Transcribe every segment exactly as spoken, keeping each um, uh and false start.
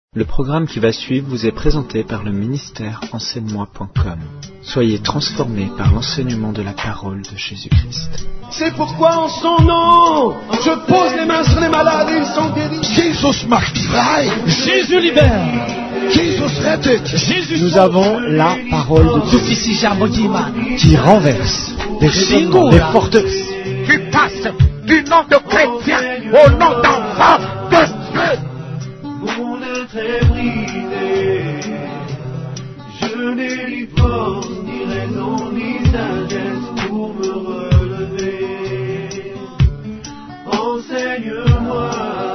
Le programme qui va suivre vous est présenté par le ministère enseigne moi point com. Soyez transformés par l'enseignement de la parole de Jésus-Christ. C'est pourquoi en son nom, je pose les mains sur les malades et ils sont guéris. Jesus macht frei. Jésus libère. Jesus rettet. Jésus Nous avons la parole de Dieu qui renverse des raisonnements, des forteresses. Qui passe du nom de chrétien au nom d'enfant de Dieu. Mon être est brisé, je n'ai ni force, ni raison, ni sagesse pour me relever. Enseigne-moi,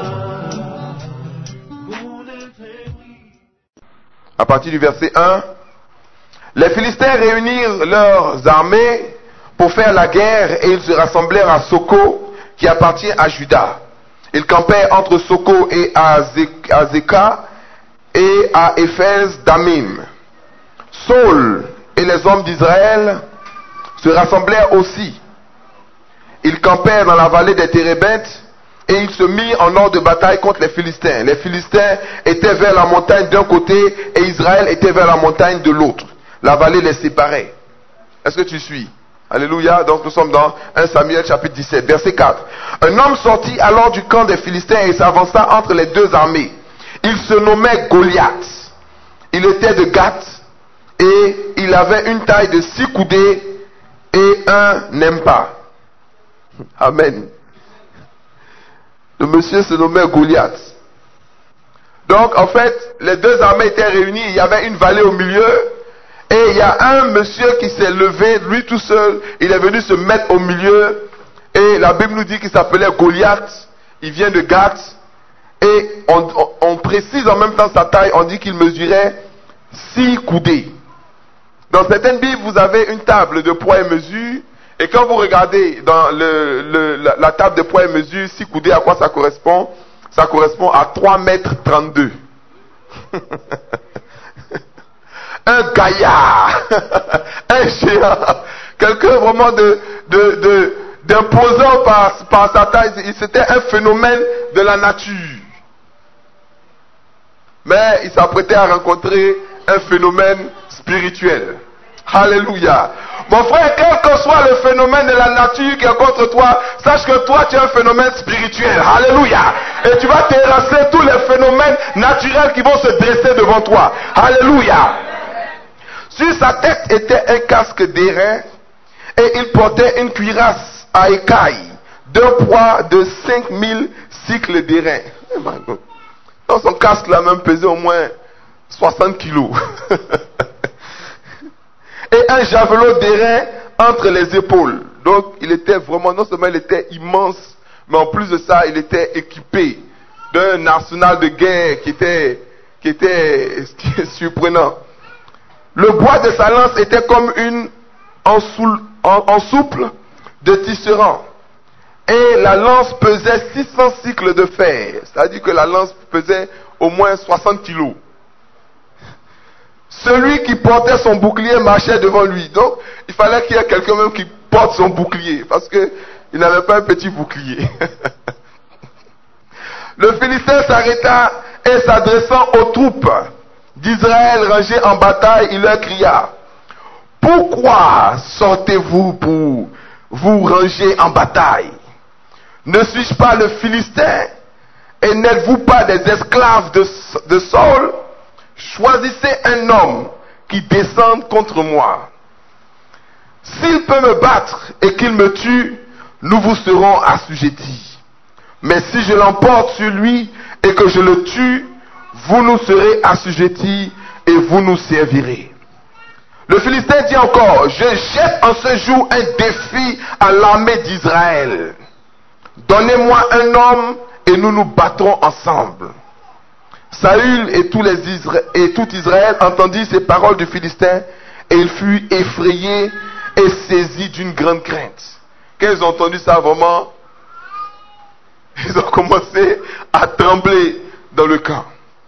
mon être est brisé. À partir du verset un, les Philistins réunirent leurs armées pour faire la guerre et ils se rassemblèrent à Soko, qui appartient à Juda. Ils campaient entre Soko et Azeka et à Éphèse d'Amim. Saul et les hommes d'Israël se rassemblèrent aussi. Ils campèrent dans la vallée des Térébintes et ils se mirent en ordre de bataille contre les Philistins. Les Philistins étaient vers la montagne d'un côté et Israël était vers la montagne de l'autre. La vallée les séparait. Est-ce que tu suis? Alléluia. Donc nous sommes dans premier Samuel chapitre dix-sept, verset quatre. Un homme sortit alors du camp des Philistins et s'avança entre les deux armées. Il se nommait Goliath. Il était de Gath et il avait une taille de six coudées et un nempa. Amen. Le monsieur se nommait Goliath. Donc en fait, les deux armées étaient réunies. Il y avait une vallée au milieu. Et il y a un monsieur qui s'est levé, lui tout seul, il est venu se mettre au milieu. Et la Bible nous dit qu'il s'appelait Goliath. Il vient de Gath. Et on, on, on précise en même temps sa taille, on dit qu'il mesurait six coudées. Dans certaines Bibles, vous avez une table de poids et mesure. Et quand vous regardez dans le, le, la, la table de poids et mesure, six coudées, à quoi ça correspond? Ça correspond à trois mètres trente-deux. Un gaillard, un géant, quelqu'un vraiment de, de, de, d'imposant par, par sa taille. C'était un phénomène de la nature. Mais il s'apprêtait à rencontrer un phénomène spirituel. Alléluia. Mon frère, quel que soit le phénomène de la nature qui est contre toi, sache que toi tu es un phénomène spirituel. Alléluia. Et tu vas terrasser tous les phénomènes naturels qui vont se dresser devant toi. Alléluia. Sur sa tête était un casque d'airain et il portait une cuirasse à écailles d'un poids de cinq mille cycles d'airain. Dans son casque là même pesait au moins soixante kilos. Et un javelot d'airain entre les épaules. Donc il était vraiment, non seulement il était immense, mais en plus de ça il était équipé d'un arsenal de guerre qui était, qui était surprenant. Le bois de sa lance était comme une en, soul, en, en souple de tisserand. Et la lance pesait six cents cycles de fer. C'est-à-dire que la lance pesait au moins soixante kilos. Celui qui portait son bouclier marchait devant lui. Donc, il fallait qu'il y ait quelqu'un même qui porte son bouclier. Parce qu'il n'avait pas un petit bouclier. Le Philistin s'arrêta et s'adressant aux troupes d'Israël rangés en bataille, il leur cria: pourquoi sortez-vous pour vous ranger en bataille? Ne suis-je pas le Philistin? Et n'êtes-vous pas des esclaves de, de Saul? Choisissez un homme qui descende contre moi. S'il peut me battre et qu'il me tue, nous vous serons assujettis. Mais si je l'emporte sur lui et que je le tue, vous nous serez assujettis et vous nous servirez. Le Philistin dit encore: je jette en ce jour un défi à l'armée d'Israël. Donnez-moi un homme et nous nous battrons ensemble. Saül et, tous les Isra- et tout Israël entendit ces paroles du Philistin et il fut effrayé et saisi d'une grande crainte. Quand ils ont entendu ça, vraiment, ils ont commencé à trembler dans le camp.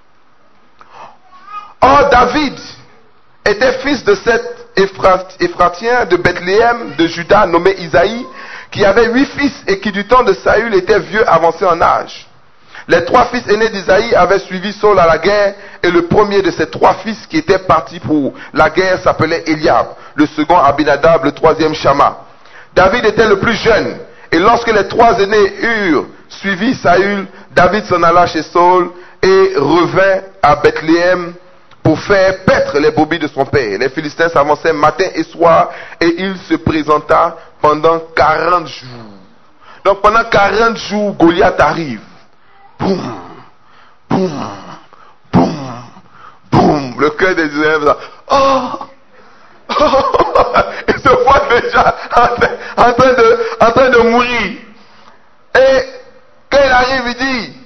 Or, David était fils de cet Éphratien de Bethléem, de Juda, nommé Isaïe, qui avait huit fils et qui du temps de Saül était vieux avancé en âge. Les trois fils aînés d'Isaïe avaient suivi Saul à la guerre, et le premier de ces trois fils qui était parti pour la guerre s'appelait Eliab, le second Abinadab, le troisième Shama. David était le plus jeune, et lorsque les trois aînés eurent suivi Saül, David s'en alla chez Saul et revint à Bethléem pour faire paître les brebis de son père. Les Philistins s'avançaient matin et soir, et il se présenta pendant quarante jours. Donc pendant quarante jours, Goliath arrive. Boum, boum, boum, boum. Le cœur des Israéliens, oh, oh, il se voit déjà en train, en train de, en train de mourir. Et quand il arrive, il dit,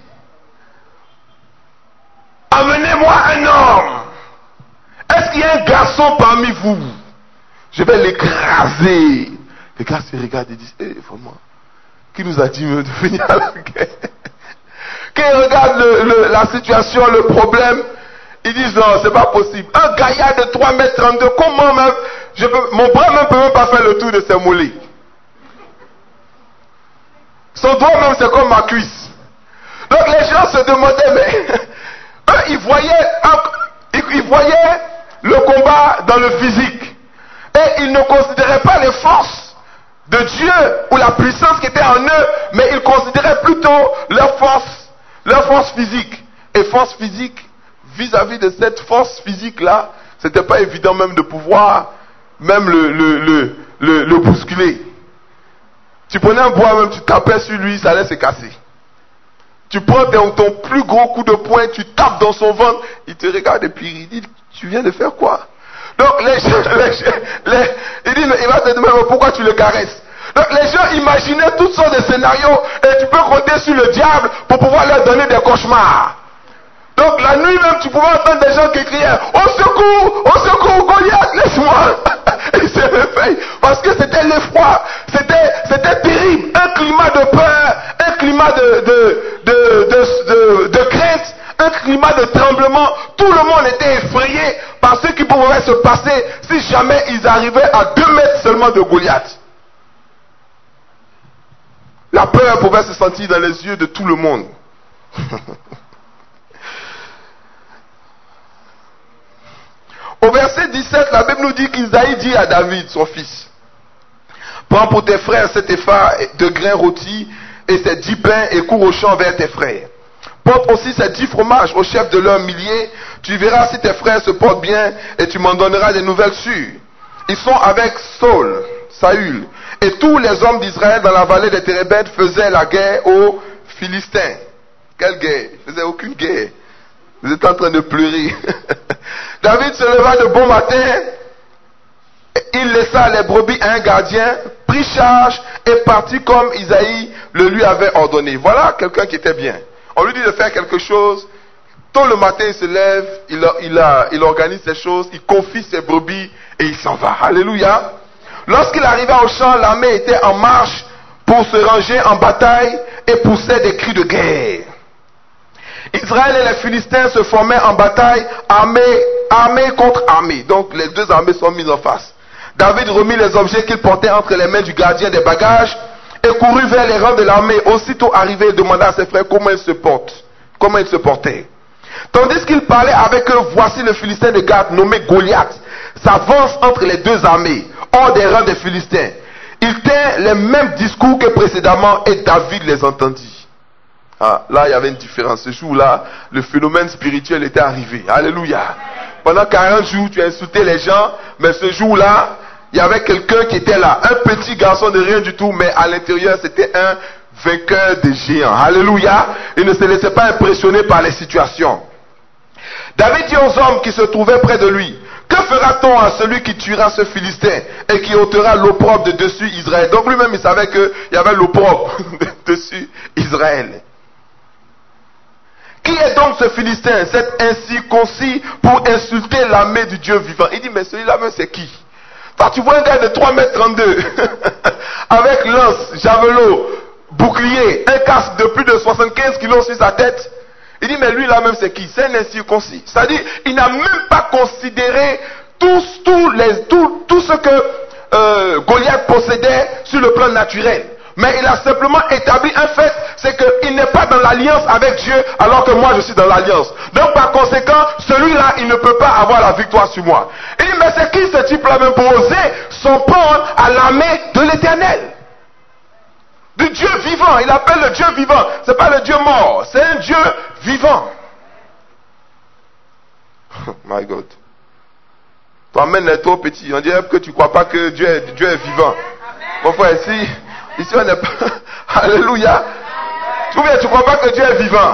amenez-moi un homme. Est-ce qu'il y a un garçon parmi vous? Je vais l'écraser. Les gars se regardent et disent, eh, vraiment, qui nous a dit de venir à la guerre? Quand ils regardent le, le, la situation, le problème, ils disent non, c'est pas possible. Un gaillard de trois mètres trente-deux, comment même, je peux, mon bras même peut même pas faire le tour de ses mollets. Son doigt même c'est comme ma cuisse. Donc les gens se demandaient, mais eux ils voyaient, ils, ils voyaient le combat dans le physique. Et ils ne considéraient pas les forces de Dieu ou la puissance qui était en eux, mais ils considéraient plutôt leur force. Leur force physique. Et force physique, vis-à-vis de cette force physique-là, c'était pas évident même de pouvoir même le, le, le, le, le bousculer. Tu prenais un bois même, tu tapais sur lui, ça allait se casser. Tu prends ton, ton plus gros coup de poing, tu tapes dans son ventre, il te regarde et puis il dit, tu viens de faire quoi? Donc les, les, les, il dit, il va te demander pourquoi tu le caresses. Donc les gens imaginaient toutes sortes de scénarios et tu peux compter sur le diable pour pouvoir leur donner des cauchemars. Donc la nuit même tu pouvais entendre des gens qui criaient au secours, au secours Goliath, laisse-moi. Et ils se réveillent parce que c'était l'effroi, c'était, c'était terrible, un climat de peur, un climat de, de, de, de, de, de crainte, un climat de tremblement. Tout le monde était effrayé par ce qui pouvait se passer si jamais ils arrivaient à deux mètres seulement de Goliath. La peur pouvait se sentir dans les yeux de tout le monde. Au verset dix-sept, la Bible nous dit qu'Isaïe dit à David, son fils, prends pour tes frères cet épha de grains rôtis et ces dix pains et cours au champ vers tes frères. Porte aussi ces dix fromages au chef de leurs milliers. Tu verras si tes frères se portent bien et tu m'en donneras des nouvelles sûres. Ils sont avec Saul, Saül, et tous les hommes d'Israël dans la vallée des Térébètes faisaient la guerre aux Philistins. Quelle guerre? Ils ne faisaient aucune guerre. Vous êtes en train de pleurer. David se leva de bon matin, il laissa les brebis à un gardien, prit charge et partit comme Isaïe le lui avait ordonné. Voilà quelqu'un qui était bien. On lui dit de faire quelque chose. Tôt le matin, il se lève, il, il, a, il organise ses choses, il confie ses brebis et il s'en va. Alléluia. Lorsqu'il arriva au champ, l'armée était en marche pour se ranger en bataille et poussait des cris de guerre. Israël et les Philistins se formaient en bataille, armée, armée contre armée. Donc les deux armées sont mises en face. David remit les objets qu'il portait entre les mains du gardien des bagages et courut vers les rangs de l'armée. Aussitôt arrivé, il demanda à ses frères comment ils se portent, comment ils se portaient. Tandis qu'il parlait avec eux, voici le Philistin de Gath, nommé Goliath, s'avance entre les deux armées, hors des rangs des Philistins. Il tint les mêmes discours que précédemment et David les entendit. Ah, là, il y avait une différence. Ce jour-là, le phénomène spirituel était arrivé. Alléluia. Pendant quarante jours, tu as insulté les gens, mais ce jour-là, il y avait quelqu'un qui était là. Un petit garçon de rien du tout, mais à l'intérieur, c'était un vainqueur de géants. Alléluia. Il ne se laissait pas impressionner par les situations. David dit aux hommes qui se trouvaient près de lui, que fera-t-on à celui qui tuera ce Philistin et qui ôtera l'opprobre de dessus Israël? Donc lui-même, il savait qu'il y avait l'opprobre de dessus Israël. Qui est donc ce Philistin, cet incirconcis, pour insulter l'armée du Dieu vivant? Il dit, mais celui-là même c'est qui? Toi, tu vois un gars de trois mètres trente-deux, avec lance, javelot, bouclier, un casque de plus de soixante-quinze kilos sur sa tête. Il dit, mais lui là même c'est qui? C'est un incirconcis. C'est-à-dire, il n'a même pas considéré tout, tout, les, tout, tout ce que euh, Goliath possédait sur le plan naturel. Mais il a simplement établi un fait, c'est qu'il n'est pas dans l'alliance avec Dieu alors que moi je suis dans l'alliance. Donc par conséquent, celui-là, il ne peut pas avoir la victoire sur moi. Il dit, mais c'est qui ce type-là même pour oser s'en prendre à l'armée de l'Éternel? Du Dieu vivant, il appelle le Dieu vivant. Ce n'est pas le Dieu mort, c'est un Dieu vivant. Oh my God. Toi-même, les trop petit. On dirait que tu ne crois pas que Dieu est, Dieu est vivant. Mon frère, ici, ici on n'est pas... Alléluia. Ou bien tu ne crois pas que Dieu est vivant.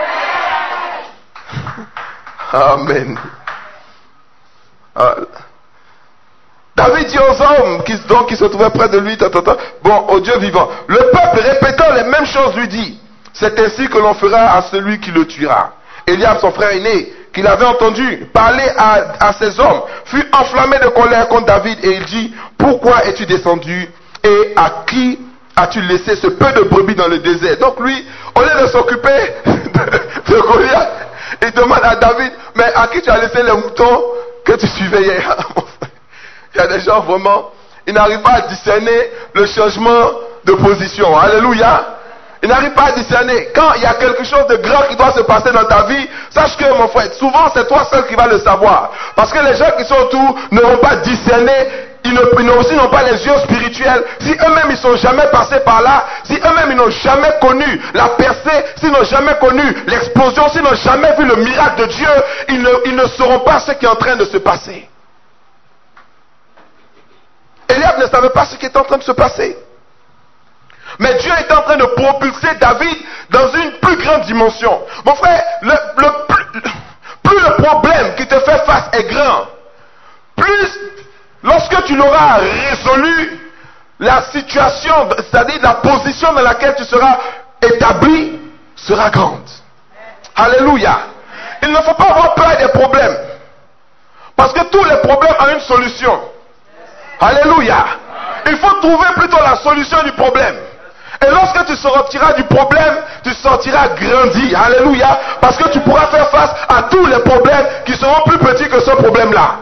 Amen. Ah. David dit aux hommes qui, donc, qui se trouvaient près de lui, tata, tata, bon, au Dieu vivant. Le peuple, répétant les mêmes choses, lui dit, c'est ainsi que l'on fera à celui qui le tuera. Eliab, son frère aîné, qu'il avait entendu parler à, à ces hommes, fut enflammé de colère contre David et il dit, pourquoi es-tu descendu et à qui as-tu laissé ce peu de brebis dans le désert? Donc lui, au lieu de s'occuper de, de Goliath, il demande à David, mais à qui tu as laissé les moutons que tu suivais hier? Il y a des gens vraiment, ils n'arrivent pas à discerner le changement de position. Alléluia. Ils n'arrivent pas à discerner. Quand il y a quelque chose de grand qui doit se passer dans ta vie, sache que mon frère, souvent c'est toi seul qui vas le savoir. Parce que les gens qui sont autour n'auront pas discerné, ils, ne, ils aussi n'ont pas les yeux spirituels. Si eux-mêmes ils ne sont jamais passés par là, si eux-mêmes ils n'ont jamais connu la percée, s'ils n'ont jamais connu l'explosion, s'ils n'ont jamais vu le miracle de Dieu, ils ne, ils ne sauront pas ce qui est en train de se passer. Eliab ne savait pas ce qui était en train de se passer. Mais Dieu était en train de propulser David dans une plus grande dimension. Mon frère, le, le, plus, plus le problème qui te fait face est grand, plus lorsque tu l'auras résolu, la situation, c'est-à-dire la position dans laquelle tu seras établi, sera grande. Alléluia. Il ne faut pas avoir peur des problèmes. Parce que tous les problèmes ont une solution. Alléluia. Il faut trouver plutôt la solution du problème. Et lorsque tu sortiras du problème, tu sortiras grandi. Alléluia. Parce que tu pourras faire face à tous les problèmes qui seront plus petits que ce problème-là.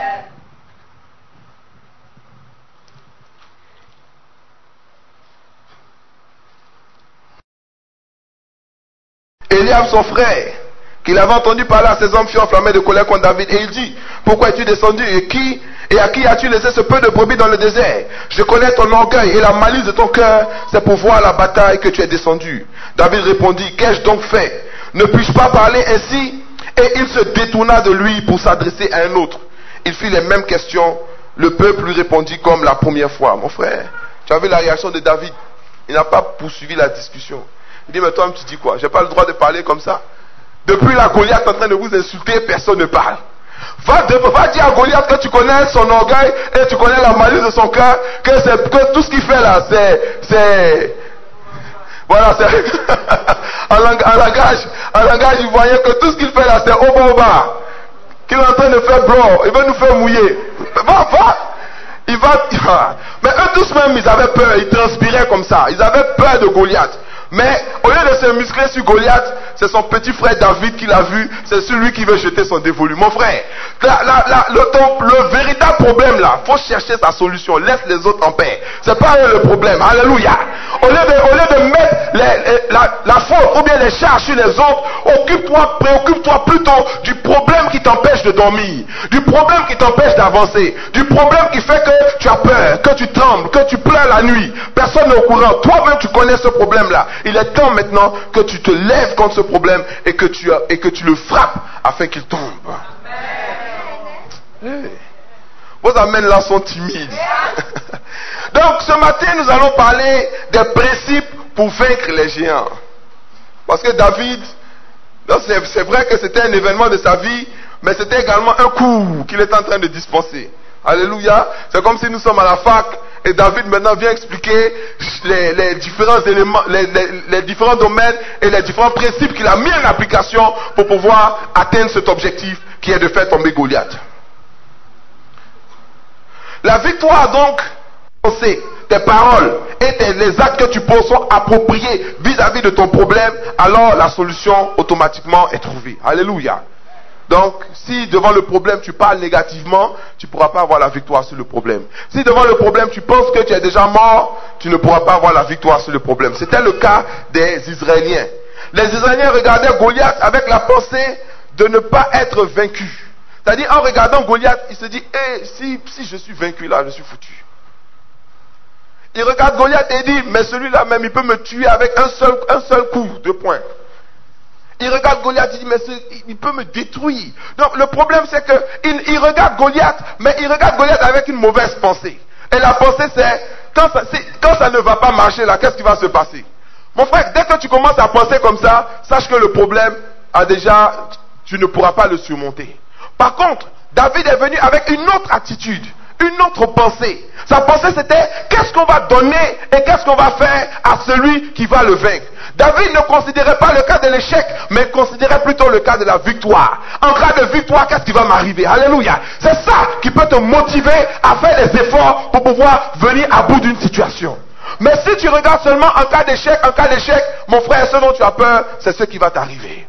Eliab, son frère, qu'il avait entendu parler à ses hommes, fut enflammé de colère contre David. Et il dit, pourquoi es-tu descendu et qui et à qui as-tu laissé ce peu de brebis dans le désert? Je connais ton orgueil et la malice de ton cœur, c'est pour voir la bataille que tu es descendu. David répondit, qu'ai-je donc fait? Ne puis-je pas parler ainsi? Et il se détourna de lui pour s'adresser à un autre. Il fit les mêmes questions. Le peuple lui répondit comme la première fois. Mon frère, tu as vu la réaction de David? Il n'a pas poursuivi la discussion. Il dit, mais toi, tu dis quoi? J'ai pas le droit de parler comme ça? Depuis la Goliath en train de vous insulter, personne ne parle. Va, de, va dire à Goliath que tu connais son orgueil et tu connais la malice de son cœur, que, c'est, que tout ce qu'il fait là, c'est... c'est voilà, c'est... en, langage, en, langage, en langage, il voyait que tout ce qu'il fait là, c'est au bas au bas. Qu'il est en train de faire blanc, il veut nous faire mouiller. Va, va. Il va... Mais eux tous même, ils avaient peur, ils transpiraient comme ça. Ils avaient peur de Goliath. Mais au lieu de se muscler sur Goliath, c'est son petit frère David qui l'a vu, c'est celui qui veut jeter son dévolu. Mon frère, la, la, la, le, ton, le véritable problème là, faut chercher sa solution, laisse les autres en paix. C'est pas eux le problème, alléluia. Au lieu de, au lieu de mettre les, les, la, la faute ou bien les charges sur les autres, occupe-toi, préoccupe-toi plutôt du problème qui t'empêche de dormir, du problème qui t'empêche d'avancer, du problème qui fait que tu as peur, que tu trembles, que tu pleures la nuit. Personne n'est au courant, toi-même tu connais ce problème là. Il est temps maintenant que tu te lèves contre ce problème et que tu, et que tu le frappes afin qu'il tombe. Hey. Vos amens là sont timides. Donc ce matin nous allons parler des principes pour vaincre les géants. Parce que David, c'est, c'est vrai que c'était un événement de sa vie, mais c'était également un coup qu'il est en train de dispenser. Alléluia. C'est comme si nous sommes à la fac et David maintenant vient expliquer les, les différents éléments, les, les, les différents domaines et les différents principes qu'il a mis en application pour pouvoir atteindre cet objectif qui est de faire tomber Goliath. La victoire donc, c'est tes paroles et tes, les actes que tu poses sont appropriés vis-à-vis de ton problème, alors la solution automatiquement est trouvée. Alléluia. Donc, si devant le problème tu parles négativement, tu ne pourras pas avoir la victoire sur le problème. Si devant le problème tu penses que tu es déjà mort, tu ne pourras pas avoir la victoire sur le problème. C'était le cas des Israéliens. Les Israéliens regardaient Goliath avec la pensée de ne pas être vaincus. C'est-à-dire, en regardant Goliath, il se dit, hey, si, si je suis vaincu là, je suis foutu. Il regarde Goliath et il dit, mais celui-là même, il peut me tuer avec un seul, un seul coup de poing. Il regarde Goliath, il dit, mais ce, il peut me détruire. Donc le problème c'est que il, il regarde Goliath, mais il regarde Goliath avec une mauvaise pensée. Et la pensée c'est, quand ça, c'est, quand ça ne va pas marcher là, qu'est-ce qui va se passer? Mon frère, dès que tu commences à penser comme ça, sache que le problème a déjà, tu ne pourras pas le surmonter. Par contre, David est venu avec une autre attitude, une autre pensée. Sa pensée c'était, qu'est-ce qu'on va donner et qu'est-ce qu'on va faire à celui qui va le vaincre. David ne considérait pas le cas de l'échec, mais considérait plutôt le cas de la victoire. En cas de victoire, qu'est-ce qui va m'arriver? Alléluia. C'est ça qui peut te motiver à faire des efforts pour pouvoir venir à bout d'une situation. Mais si tu regardes seulement en cas d'échec, en cas d'échec, mon frère, ce dont tu as peur, c'est ce qui va t'arriver.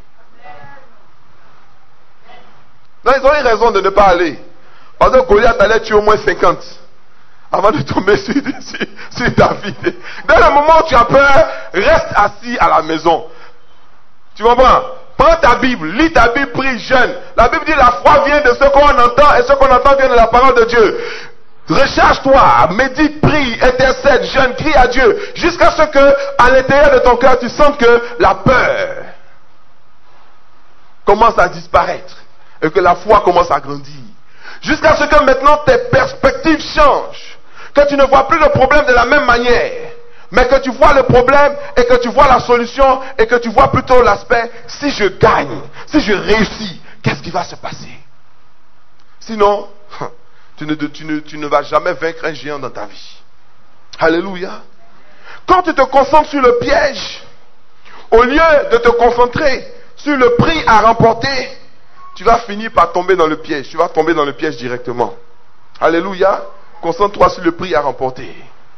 Non, ils ont eu raison de ne pas aller. Parce que Goliath allait tuer au moins cinquante avant de tomber sur, sur, sur David. Dans le moment où tu as peur, reste assis à la maison. Tu comprends? Prends ta Bible, lis ta Bible, prie, jeûne. La Bible dit la foi vient de ce qu'on entend et ce qu'on entend vient de la parole de Dieu. Recharge-toi, médite, prie, intercède, jeûne, crie à Dieu, jusqu'à ce que, à l'intérieur de ton cœur, tu sentes que la peur commence à disparaître et que la foi commence à grandir. Jusqu'à ce que maintenant tes perspectives changent, que tu ne vois plus le problème de la même manière, mais que tu vois le problème et que tu vois la solution et que tu vois plutôt l'aspect, si je gagne, si je réussis, qu'est-ce qui va se passer? Sinon, tu ne, tu, ne, tu ne vas jamais vaincre un géant dans ta vie. Alléluia. Quand tu te concentres sur le piège, au lieu de te concentrer sur le prix à remporter, tu vas finir par tomber dans le piège. Tu vas tomber dans le piège directement. Alléluia. Concentre-toi sur le prix à remporter.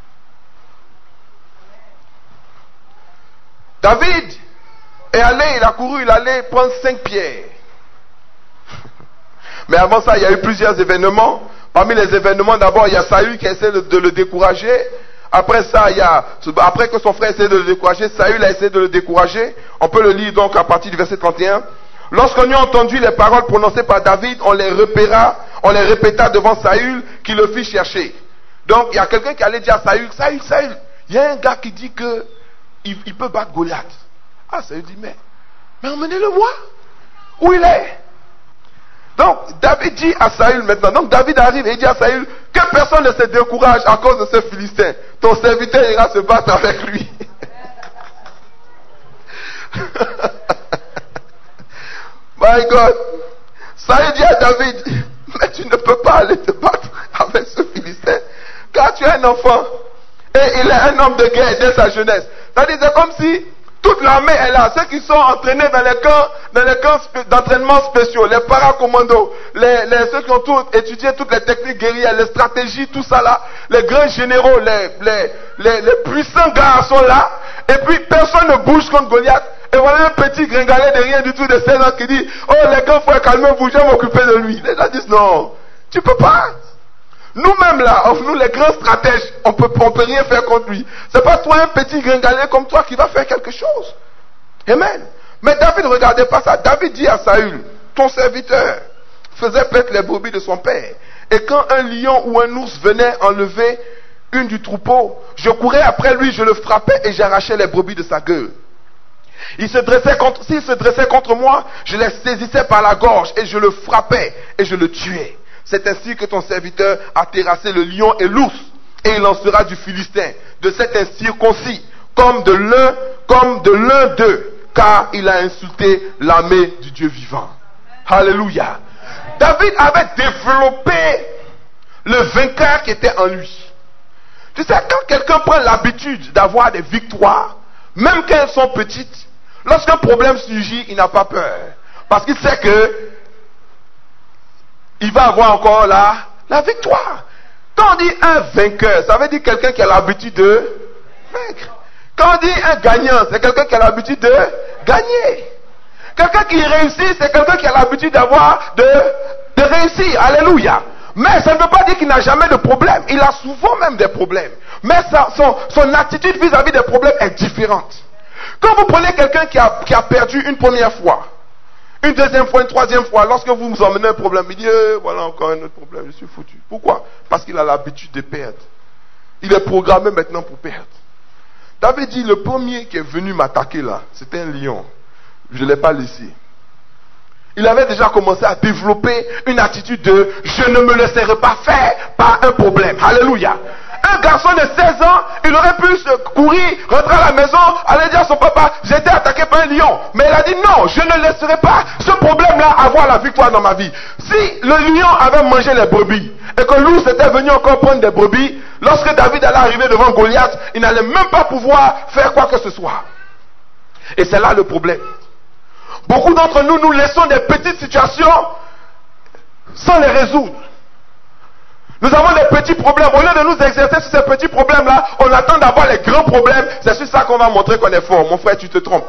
David est allé, il a couru, il allait prendre cinq pierres. Mais avant ça, il y a eu plusieurs événements. Parmi les événements, d'abord, il y a Saül qui essaie de, de le décourager. Après ça, il y a, après que son frère essaie de le décourager, Saül a essayé de le décourager. On peut le lire donc à partir du verset trente et un. Lorsqu'on eut entendu les paroles prononcées par David, on les repéra, on les répéta devant Saül, qui le fit chercher. Donc, il y a quelqu'un qui allait dire à Saül, Saül, Saül, il y a un gars qui dit que il, il peut battre Goliath. Ah, Saül dit, mais, mais emmenez-le-moi. Où il est? Donc, David dit à Saül maintenant, donc David arrive et il dit à Saül, que personne ne se décourage à cause de ce Philistin. Ton serviteur ira se battre avec lui. My God. Saül dit à David, mais tu ne peux pas aller te battre avec ce Philistin, car tu es un enfant, et il est un homme de guerre dès sa jeunesse. C'est-à-dire, c'est comme si toute l'armée est là, ceux qui sont entraînés dans les camps, dans les camps d'entraînement spéciaux, les paracommandos, les, les, ceux qui ont tout étudié toutes les techniques guerrières, les stratégies, tout ça là, les grands généraux, les, les, les, les puissants gars sont là, et puis personne ne bouge contre Goliath. Et voilà un petit gringalet de rien du tout de seize ans qui dit, oh les gars, frère, calmez-vous, je vais m'occuper de lui. Les gens disent, non, tu peux pas. Nous-mêmes là, nous les grands stratèges, on peut, on peut rien faire contre lui. C'est pas toi un petit gringalet comme toi qui va faire quelque chose. Amen. Mais David ne regardait pas ça. David dit à Saül, ton serviteur faisait paître les brebis de son père. Et quand un lion ou un ours venait enlever une du troupeau, je courais après lui, je le frappais et j'arrachais les brebis de sa gueule. Il se dressait contre, s'il se dressait contre moi, je les saisissais par la gorge et je le frappais et je le tuais. C'est ainsi que ton serviteur a terrassé le lion et l'ours, et il en sera du Philistin, de cet incirconcis, comme de l'un, comme de l'un d'eux, car il a insulté l'armée du Dieu vivant. Alléluia. David avait développé le vainqueur qui était en lui. Tu sais, quand quelqu'un prend l'habitude d'avoir des victoires, même quand elles sont petites, lorsqu'un problème surgit, il n'a pas peur. Parce qu'il sait que il va avoir encore la, la victoire. Quand on dit un vainqueur, ça veut dire quelqu'un qui a l'habitude de vaincre. Quand on dit un gagnant, c'est quelqu'un qui a l'habitude de gagner. Quelqu'un qui réussit, c'est quelqu'un qui a l'habitude d'avoir de, de réussir. Alléluia. Mais ça ne veut pas dire qu'il n'a jamais de problème. Il a souvent même des problèmes. Mais sa, son, son attitude vis-à-vis des problèmes est différente. Quand vous prenez quelqu'un qui a, qui a perdu une première fois, une deuxième fois, une troisième fois, lorsque vous vous emmenez un problème, il dit, eh, voilà encore un autre problème, je suis foutu. Pourquoi? Parce qu'il a l'habitude de perdre. Il est programmé maintenant pour perdre. David dit, le premier qui est venu m'attaquer là, c'était un lion. Je ne l'ai pas laissé. Il avait déjà commencé à développer une attitude de « je ne me laisserai pas faire par un problème ». Alléluia. Un garçon de seize ans, il aurait pu se courir, rentrer à la maison, aller dire à son papa « j'ai été attaqué par un lion ». Mais il a dit « non, je ne laisserai pas ce problème-là avoir la victoire dans ma vie ». Si le lion avait mangé les brebis et que l'ours était venu encore prendre des brebis, lorsque David allait arriver devant Goliath, il n'allait même pas pouvoir faire quoi que ce soit. Et c'est là le problème. Beaucoup d'entre nous, nous laissons des petites situations sans les résoudre. Nous avons des petits problèmes. Au lieu de nous exercer sur ces petits problèmes-là, on attend d'avoir les grands problèmes. C'est sur ça qu'on va montrer qu'on est fort. Mon frère, tu te trompes.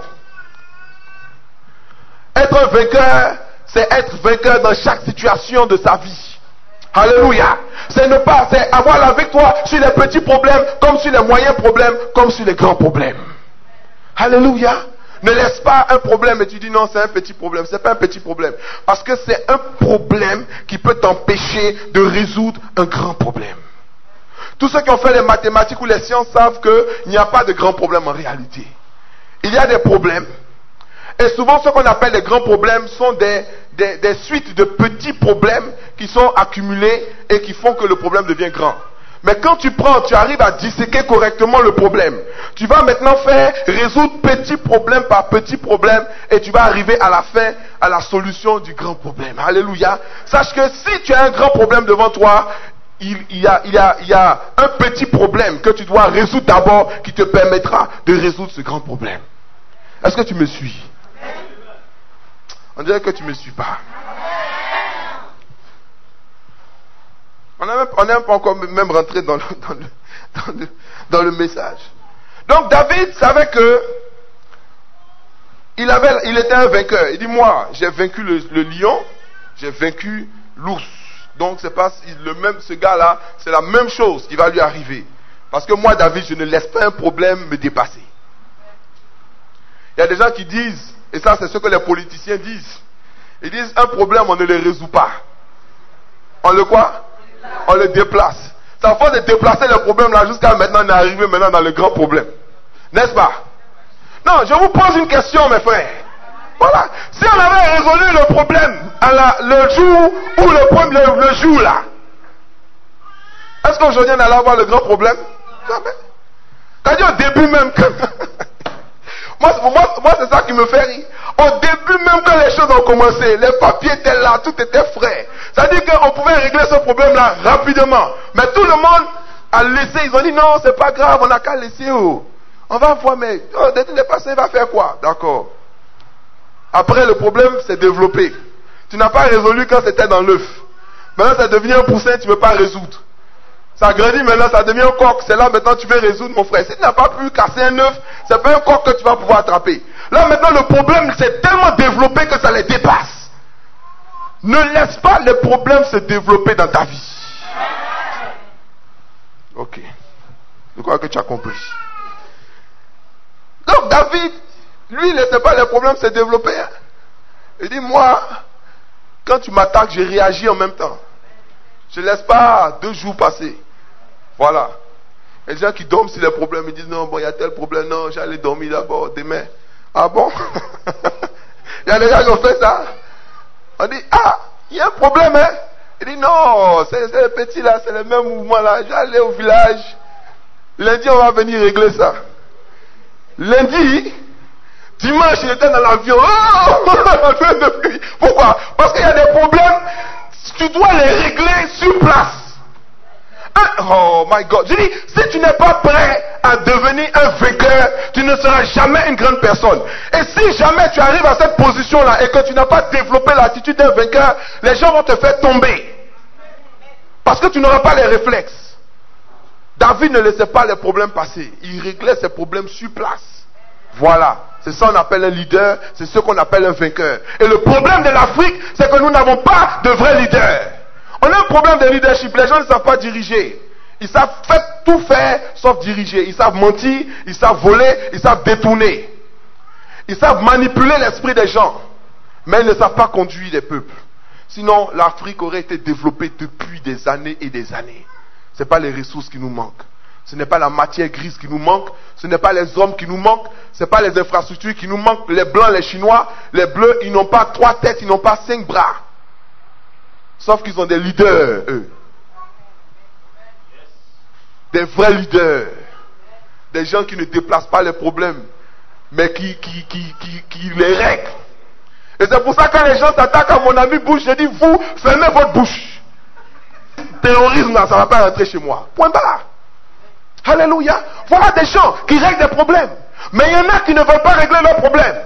Être un vainqueur, c'est être vainqueur dans chaque situation de sa vie. Alléluia. C'est ne pas, c'est avoir la victoire sur les petits problèmes, comme sur les moyens problèmes, comme sur les grands problèmes. Alléluia. Ne laisse pas un problème et tu dis non, c'est un petit problème. C'est pas un petit problème. Parce que c'est un problème qui peut t'empêcher de résoudre un grand problème. Tous ceux qui ont fait les mathématiques ou les sciences savent qu'il n'y a pas de grand problème en réalité. Il y a des problèmes. Et souvent, ce qu'on appelle les grands problèmes sont des, des, des suites de petits problèmes qui sont accumulés et qui font que le problème devient grand. Mais quand tu prends, tu arrives à disséquer correctement le problème. Tu vas maintenant faire résoudre petit problème par petit problème et tu vas arriver à la fin à la solution du grand problème. Alléluia. Sache que si tu as un grand problème devant toi, il, il, y a, il, y a, il y a un petit problème que tu dois résoudre d'abord qui te permettra de résoudre ce grand problème. Est-ce que tu me suis? On dirait que tu ne me suis pas. On n'est même pas encore même rentré dans le, dans, le, dans, le, dans le message. Donc David savait que il, avait, il était un vainqueur. Il dit, moi, j'ai vaincu le, le lion, j'ai vaincu l'ours. Donc c'est pas le même, ce gars-là, c'est la même chose qui va lui arriver. Parce que moi, David, je ne laisse pas un problème me dépasser. Il y a des gens qui disent, et ça c'est ce que les politiciens disent, ils disent, un problème, on ne le résout pas. On le quoi? On le déplace. C'est à force de déplacer le problème là jusqu'à maintenant, on est arrivé maintenant dans le grand problème. N'est-ce pas? Non, je vous pose une question, mes frères. Voilà. Si on avait résolu le problème à la, le jour ou le, le, le jour là, est-ce qu'aujourd'hui on allait avoir le grand problème? Jamais. C'est-à-dire au début même que... moi, moi, moi c'est ça qui me fait rire. Au début même quand les choses ont commencé, les papiers étaient là, tout était frais. C'est-à-dire qu'on pouvait régler ce problème-là rapidement. Mais tout le monde a laissé, ils ont dit non, c'est pas grave, on n'a qu'à laisser. Oh. On va voir, mais oh, dès qu'il est passé, il va faire quoi? D'accord. Après, le problème s'est développé. Tu n'as pas résolu quand c'était dans l'œuf. Maintenant, ça devient un poussin, tu ne peux pas résoudre. Ça grandit maintenant, ça devient un coq. C'est là maintenant tu veux résoudre, mon frère. Si tu n'as pas pu casser un œuf, c'est pas un coq que tu vas pouvoir attraper. Là maintenant, le problème s'est tellement développé que ça les dépasse. Ne laisse pas les problèmes se développer dans ta vie. Ok. Je crois que tu as compris. Donc David, lui, il ne laissait pas les problèmes se développer. Hein. Il dit, moi, quand tu m'attaques, je réagis en même temps. Je ne laisse pas deux jours passer. Voilà. Il y a des gens qui dorment sur les problèmes. Ils disent, non, bon, il y a tel problème. Non, j'allais dormir d'abord, demain. Ah bon? Il y a des gens qui ont fait ça. On dit, ah, il y a un problème, hein? Il dit, non, c'est les petits là, c'est le même mouvement là. J'allais au village. Lundi, on va venir régler ça. Lundi, dimanche, il était dans l'avion. Oh! Pourquoi? Parce qu'il y a des problèmes. Tu dois les régler sur place. Oh my God. Je dis, si tu n'es pas prêt à devenir un vainqueur, tu ne seras jamais une grande personne. Et si jamais tu arrives à cette position-là et que tu n'as pas développé l'attitude d'un vainqueur, les gens vont te faire tomber. Parce que tu n'auras pas les réflexes. David ne laissait pas les problèmes passer. Il réglait ses problèmes sur place. Voilà. C'est ça qu'on appelle un leader, c'est ce qu'on appelle un vainqueur. Et le problème de l'Afrique, c'est que nous n'avons pas de vrais leaders. On a un problème de leadership, les gens ne savent pas diriger. Ils savent faire, tout faire sauf diriger. Ils savent mentir, ils savent voler, ils savent détourner. Ils savent manipuler l'esprit des gens. Mais ils ne savent pas conduire les peuples. Sinon, l'Afrique aurait été développée depuis des années et des années. Ce n'est pas les ressources qui nous manquent. Ce n'est pas la matière grise qui nous manque. Ce n'est pas les hommes qui nous manquent. Ce n'est pas les infrastructures qui nous manquent. Les blancs, les chinois, les bleus, ils n'ont pas trois têtes, ils n'ont pas cinq bras. Sauf qu'ils ont des leaders, eux. Des vrais leaders. Des gens qui ne déplacent pas les problèmes, mais qui, qui, qui, qui, qui les règlent. Et c'est pour ça que quand les gens s'attaquent à mon ami Bush, je dis, vous, fermez votre bouche. Terrorisme, là, ça ne va pas rentrer chez moi. Point barre. Alléluia. Voilà des gens qui règlent des problèmes. Mais il y en a qui ne veulent pas régler leurs problèmes.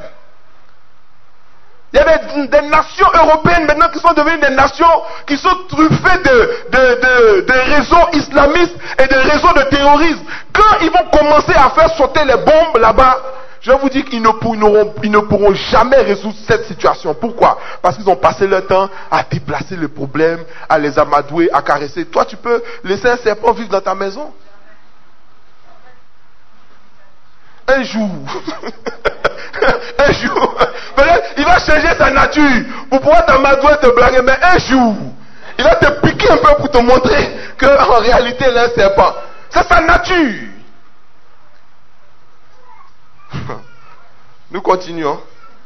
Il y a des, des nations européennes maintenant qui sont devenues des nations qui sont truffées de, de, de, de réseaux islamistes et de réseaux de terrorisme. Quand ils vont commencer à faire sauter les bombes là-bas, je vous dis qu'ils ne, pourront, ils ne pourront jamais résoudre cette situation. Pourquoi? Parce qu'ils ont passé leur temps à déplacer les problèmes, à les amadouer, à caresser. Toi, tu peux laisser un serpent vivre dans ta maison. Un jour, un jour, il va changer sa nature pour pouvoir t'amadouer, te blaguer, mais un jour, il va te piquer un peu pour te montrer qu'en réalité, il est un serpent. C'est sa nature. Nous continuons.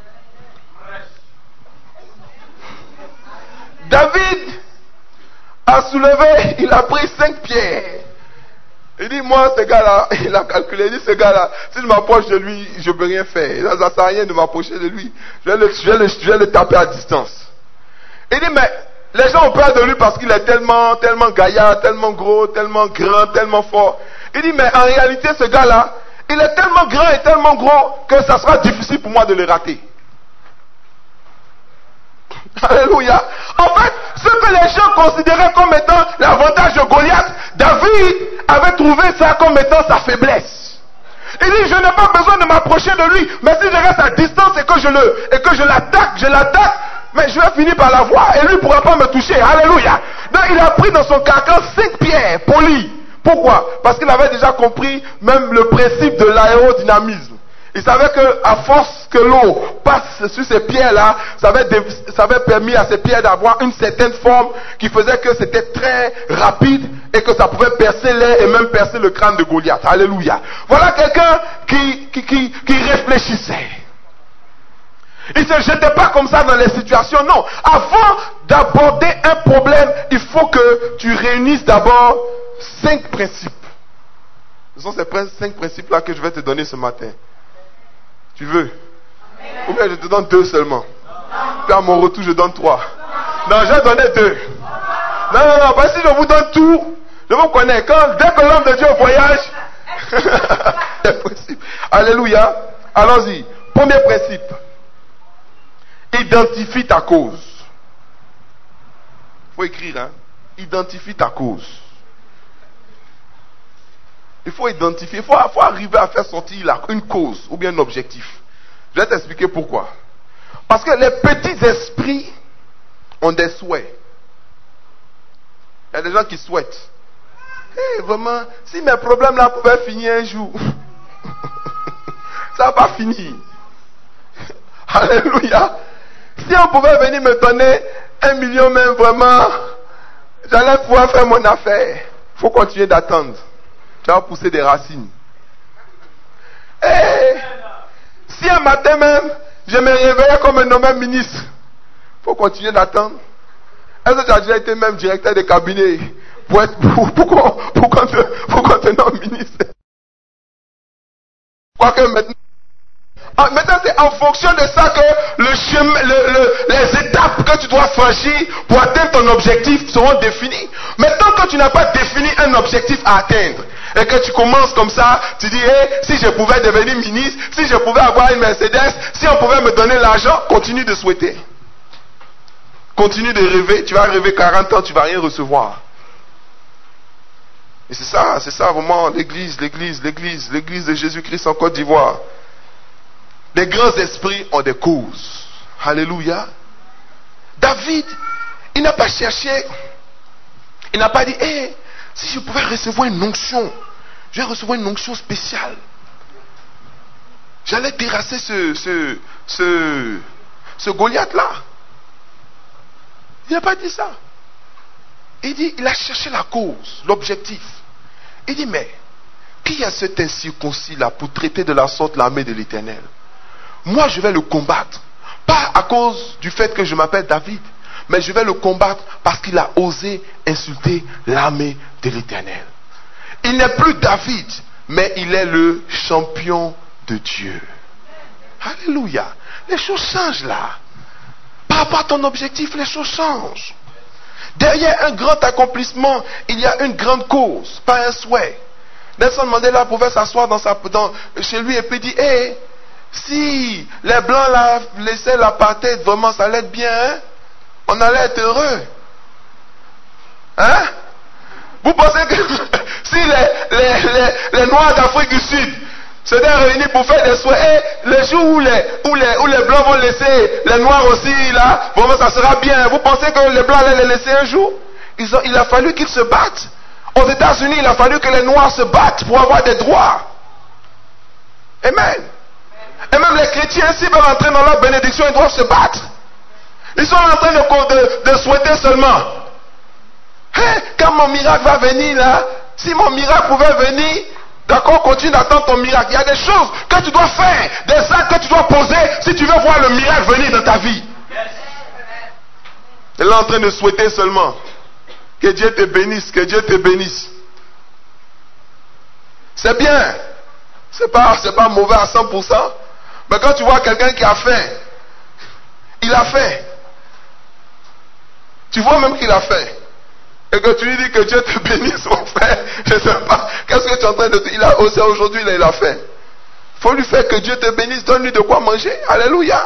David a soulevé, il a pris cinq pierres. Il dit, moi, ce gars-là, il a calculé, il dit, ce gars-là, si je m'approche de lui, je ne peux rien faire. Ça ne sert à rien de m'approcher de lui. Je vais, le, je, vais le, je vais le taper à distance. Il dit, mais les gens ont peur de lui parce qu'il est tellement, tellement gaillard, tellement gros, tellement grand, tellement fort. Il dit, mais en réalité, ce gars-là, il est tellement grand et tellement gros que ça sera difficile pour moi de le rater. Alléluia. En fait, ce que les gens considéraient comme étant l'avantage de Goliath, David avait trouvé ça comme étant sa faiblesse. Il dit, je n'ai pas besoin de m'approcher de lui, mais si je reste à distance et que je le, et que je l'attaque, je l'attaque, mais je vais finir par la voir et lui ne pourra pas me toucher. Alléluia. Donc il a pris dans son carcan cinq pierres polies. Pourquoi? Parce qu'il avait déjà compris même le principe de l'aérodynamisme. Il savait qu'à force que l'eau passe sur ces pierres-là, ça avait, ça avait permis à ces pierres d'avoir une certaine forme qui faisait que c'était très rapide et que ça pouvait percer l'air et même percer le crâne de Goliath. Alléluia. Voilà quelqu'un qui, qui, qui, qui réfléchissait. Il ne se jetait pas comme ça dans les situations. Non. Avant d'aborder un problème, il faut que tu réunisses d'abord cinq principes. Ce sont ces cinq principes-là que je vais te donner ce matin. Tu veux? Ou bien je te donne deux seulement. Puis à mon retour, je donne trois. Non, je vais donner deux. Non, non, non, parce que si je vous donne tout, je vous connais. Quand, dès que l'homme de Dieu voyage, les principes. Alléluia. Allons-y. Premier principe. Identifie ta cause. Il faut écrire, hein. Identifie ta cause. Il faut identifier, il faut, faut arriver à faire sortir la, une cause ou bien un objectif. Je vais t'expliquer pourquoi. Parce que les petits esprits ont des souhaits. Il y a des gens qui souhaitent. Hey, vraiment, si mes problèmes là pouvaient finir un jour, ça va pas finir. Alléluia. Si on pouvait venir me donner un million même, vraiment, j'allais pouvoir faire mon affaire. Il faut continuer d'attendre. Tu vas pousser des racines. Hey, si un matin même, je me réveillais comme un nommé ministre, il faut continuer d'attendre. Est-ce que tu as déjà été même directeur de cabinet pour, être, pour, pour, pour, pour, qu'on te, pour qu'on te nomme ministre? Quoique maintenant, maintenant c'est en fonction de ça que le chemin, le, le, les étapes que tu dois franchir pour atteindre ton objectif seront définies. Mais tant que tu n'as pas défini un objectif à atteindre, et que tu commences comme ça, tu dis, hey, si je pouvais devenir ministre, si je pouvais avoir une Mercedes, si on pouvait me donner l'argent, continue de souhaiter. Continue de rêver, tu vas rêver quarante ans, tu ne vas rien recevoir. Et c'est ça, c'est ça, c'est ça vraiment l'église, l'église, l'église, l'église de Jésus-Christ en Côte d'Ivoire. Les grands esprits ont des causes. Alléluia. David, il n'a pas cherché, il n'a pas dit, hé, hey, si je pouvais recevoir une onction, je vais recevoir une onction spéciale. J'allais terrasser ce, ce, ce, ce Goliath-là. Il n'a pas dit ça. Il dit, il a cherché la cause, l'objectif. Il dit, mais, qui a cet incirconcis-là pour traiter de la sorte l'armée de l'Éternel? Moi, je vais le combattre. Pas à cause du fait que je m'appelle David, mais je vais le combattre parce qu'il a osé insulter l'armée de l'Éternel. Il n'est plus David, mais il est le champion de Dieu. Alléluia. Les choses changent là. Par rapport à ton objectif, les choses changent. Derrière un grand accomplissement, il y a une grande cause, pas un souhait. Nelson Mandela pouvait s'asseoir dans sa, dans, chez lui et puis dire, hé, hey, si les Blancs là, laissaient l'apartheid, vraiment ça allait être bien, hein? On allait être heureux. Hein? Vous pensez que si les, les, les, les Noirs d'Afrique du Sud s'étaient réunis pour faire des souhaits, et les jours où les, où, les, où les Blancs vont laisser les Noirs aussi, là, vraiment ça sera bien. Vous pensez que les Blancs allaient les laisser un jour? Ils ont, il a fallu qu'ils se battent. Aux États-Unis, il a fallu que les Noirs se battent pour avoir des droits. Amen. Et même les chrétiens, s'ils veulent entrer dans leur bénédiction, ils doivent se battre. Ils sont en train de, de, de souhaiter seulement. Hey, quand mon miracle va venir là, si mon miracle pouvait venir, d'accord, continue d'attendre ton miracle. Il y a des choses que tu dois faire, des actes que tu dois poser si tu veux voir le miracle venir dans ta vie. Elle est en train de souhaiter seulement. Que Dieu te bénisse, que Dieu te bénisse. C'est bien. C'est pas, c'est pas mauvais à cent pour cent. Mais quand tu vois quelqu'un qui a faim, il a faim. Tu vois même qu'il a faim. Et que tu lui dis que Dieu te bénisse, mon frère, je ne sais pas. Qu'est-ce que tu es en train de dire? Il a osé aujourd'hui, là, il a faim. Il faut lui faire que Dieu te bénisse, donne-lui de quoi manger. Alléluia.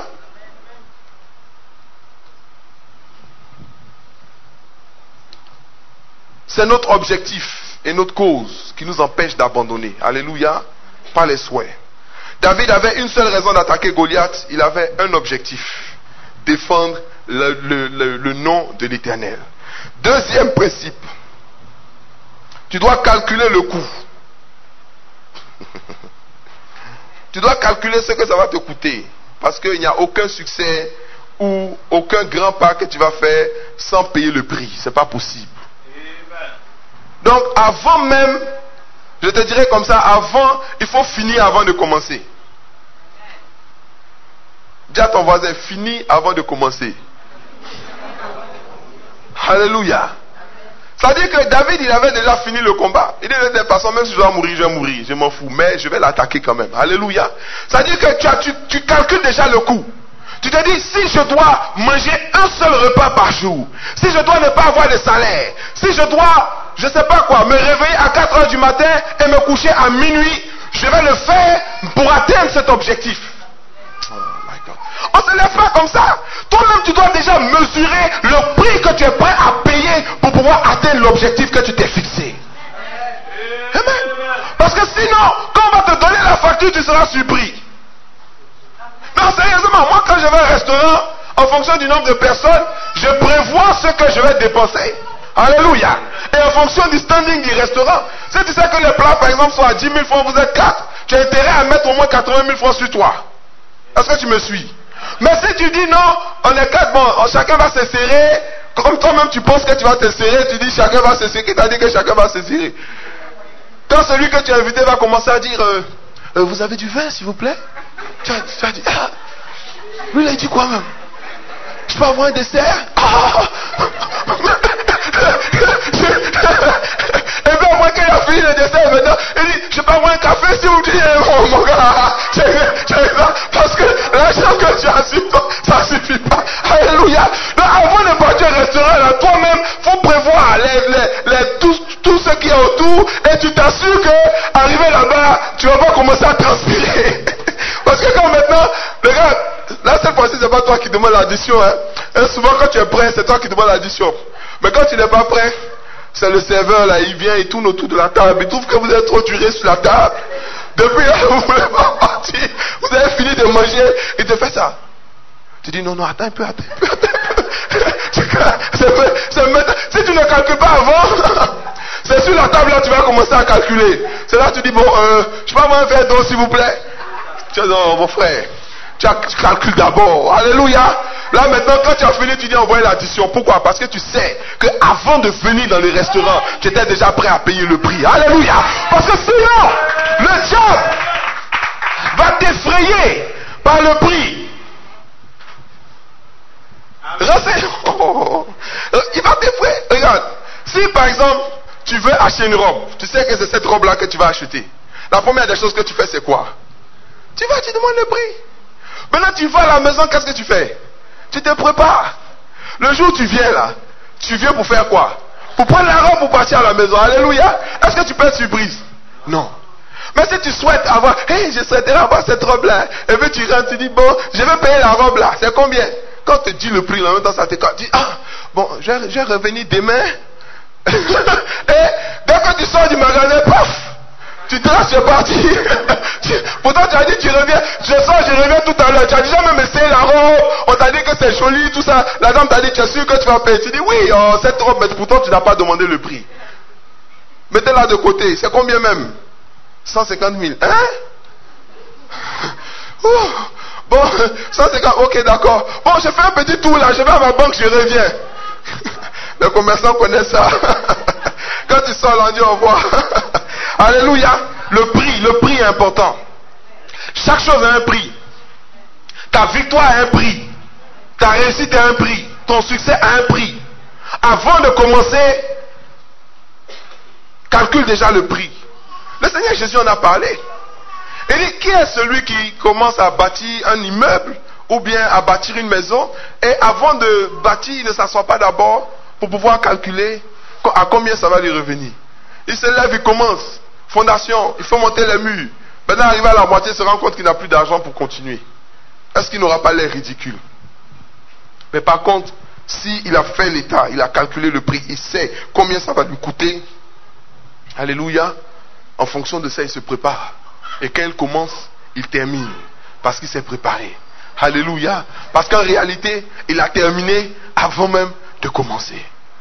C'est notre objectif et notre cause qui nous empêche d'abandonner. Alléluia. Pas les souhaits. David avait une seule raison d'attaquer Goliath. Il avait un objectif. Défendre le, le, le, le nom de l'Éternel. Deuxième principe. Tu dois calculer le coût. Tu dois calculer ce que ça va te coûter. Parce qu'il n'y a aucun succès ou aucun grand pas que tu vas faire sans payer le prix. Ce n'est pas possible. Donc avant même, je te dirais comme ça, avant, il faut finir avant de commencer. Dis à ton voisin, finis avant de commencer. Alléluia. Ça veut dire que David, il avait déjà fini le combat. Il dit de toute façon, même si je dois mourir, je vais mourir. Je m'en fous, mais je vais l'attaquer quand même. Alléluia. Ça veut dire que tu, as, tu, tu calcules déjà le coût. Tu te dis, si je dois manger un seul repas par jour, si je dois ne pas avoir de salaire, si je dois, je ne sais pas quoi, me réveiller à quatre heures du matin et me coucher à minuit, je vais le faire pour atteindre cet objectif. Oh my God. On ne se lève pas comme ça. Toi-même, tu dois déjà mesurer le prix que tu es prêt à payer pour pouvoir atteindre l'objectif que tu t'es fixé. Amen. Parce que sinon, quand on va te donner la facture, tu seras surpris. Non, sérieusement, moi quand je vais au restaurant, en fonction du nombre de personnes, je prévois ce que je vais dépenser. Alléluia. Et en fonction du standing du restaurant, si tu sais que les plats par exemple sont à dix mille francs, vous êtes quatre, tu as intérêt à mettre au moins quatre-vingt mille francs sur toi. Est-ce que tu me suis? Mais si tu dis non, on est quatre, bon, chacun va se serrer, comme toi-même tu penses que tu vas te serrer, tu dis chacun va se serrer, qui t'a dit que chacun va se serrer? Quand celui que tu as invité va commencer à dire, euh, euh, vous avez du vin s'il vous plaît? Tu as, tu as dit, ah, lui il a dit quoi même? Je peux avoir un dessert? Ah. Et puis après qu'il a fini le dessert maintenant, il dit, je peux avoir un café si vous dites, oh mon gars, parce que l'argent que tu as sur toi, ça suffit pas. Alléluia. Donc avant de partir au restaurant, là, toi-même, faut prévoir les, les, les, tout, tout ce qui est autour et tu t'assures que arrivé là-bas, tu vas pas commencer à transpirer. Parce que quand maintenant, regarde, là cette fois-ci c'est pas toi qui demande l'addition, hein. Et souvent quand tu es prêt, c'est toi qui demande l'addition. Mais quand tu n'es pas prêt, c'est le serveur là, il vient, il tourne autour de la table, il trouve que vous êtes trop duré sur la table. Depuis là, vous ne voulez pas partir. Vous avez fini de manger, il te fait ça. Tu dis non, non, attends un peu, attends un peu, attends un peu. c'est, c'est, c'est, si tu ne calcules pas avant, c'est sur la table là tu vas commencer à calculer. C'est là que tu dis bon, euh, je peux avoir un verre d'eau s'il vous plaît. Tu dis non, mon frère, tu, as, tu calcules d'abord. Alléluia. Là maintenant, quand tu as fini, tu dis envoyer l'addition. Pourquoi? Parce que tu sais que avant de venir dans le restaurant, tu étais déjà prêt à payer le prix. Alléluia. Parce que sinon, le diable va t'effrayer par le prix. Il va t'effrayer. Regarde, si par exemple tu veux acheter une robe, tu sais que c'est cette robe là que tu vas acheter. La première des choses que tu fais, c'est quoi? Tu vas, tu demandes le prix. Maintenant tu vas à la maison, qu'est-ce que tu fais? Tu te prépares. Le jour où tu viens là, tu viens pour faire quoi? Pour prendre la robe pour partir à la maison. Alléluia. Est-ce que tu peux être surprise? Non. Mais si tu souhaites avoir, hey, je souhaiterais avoir cette robe là, et puis tu rentres, tu dis bon, je vais payer la robe là, c'est combien? Quand on te dit le prix, en même temps, ça te dit, ah, bon, je vais, je vais revenir demain. Et dès que tu sors du magasin, paf, tu te laisses, tu es parti. Pourtant, tu as dit, tu reviens, je sors, je reviens tout à l'heure. Tu as déjà même essayé la robe, on t'a dit que c'est joli, tout ça. La dame t'a dit, tu es sûr que tu vas payer. Tu dis, oui, oh, cette robe, mais pourtant, tu n'as pas demandé le prix. Mettez-la de côté, c'est combien même? cent cinquante mille. Hein? Ouh. Bon, cent cinquante, ok, d'accord. Bon, je fais un petit tour là, je vais à ma banque, je reviens. Les commerçants connaissent ça. Quand tu sors là, on dit au revoir. Alléluia. Le prix, le prix est important. Chaque chose a un prix. Ta victoire a un prix. Ta réussite a un prix. Ton succès a un prix. Avant de commencer, calcule déjà le prix. Le Seigneur Jésus en a parlé. Il dit, qui est celui qui commence à bâtir un immeuble ou bien à bâtir une maison et avant de bâtir, il ne s'assoit pas d'abord pour pouvoir calculer à combien ça va lui revenir. Il se lève, il commence. Fondation, il faut monter les murs. Maintenant, arrivé à la moitié, il se rend compte qu'il n'a plus d'argent pour continuer. Est-ce qu'il n'aura pas l'air ridicule? Mais par contre, s'il a fait l'état, il a calculé le prix, il sait combien ça va lui coûter. Alléluia. En fonction de ça, il se prépare. Et quand il commence, il termine. Parce qu'il s'est préparé. Alléluia. Parce qu'en réalité, il a terminé avant même de commencer.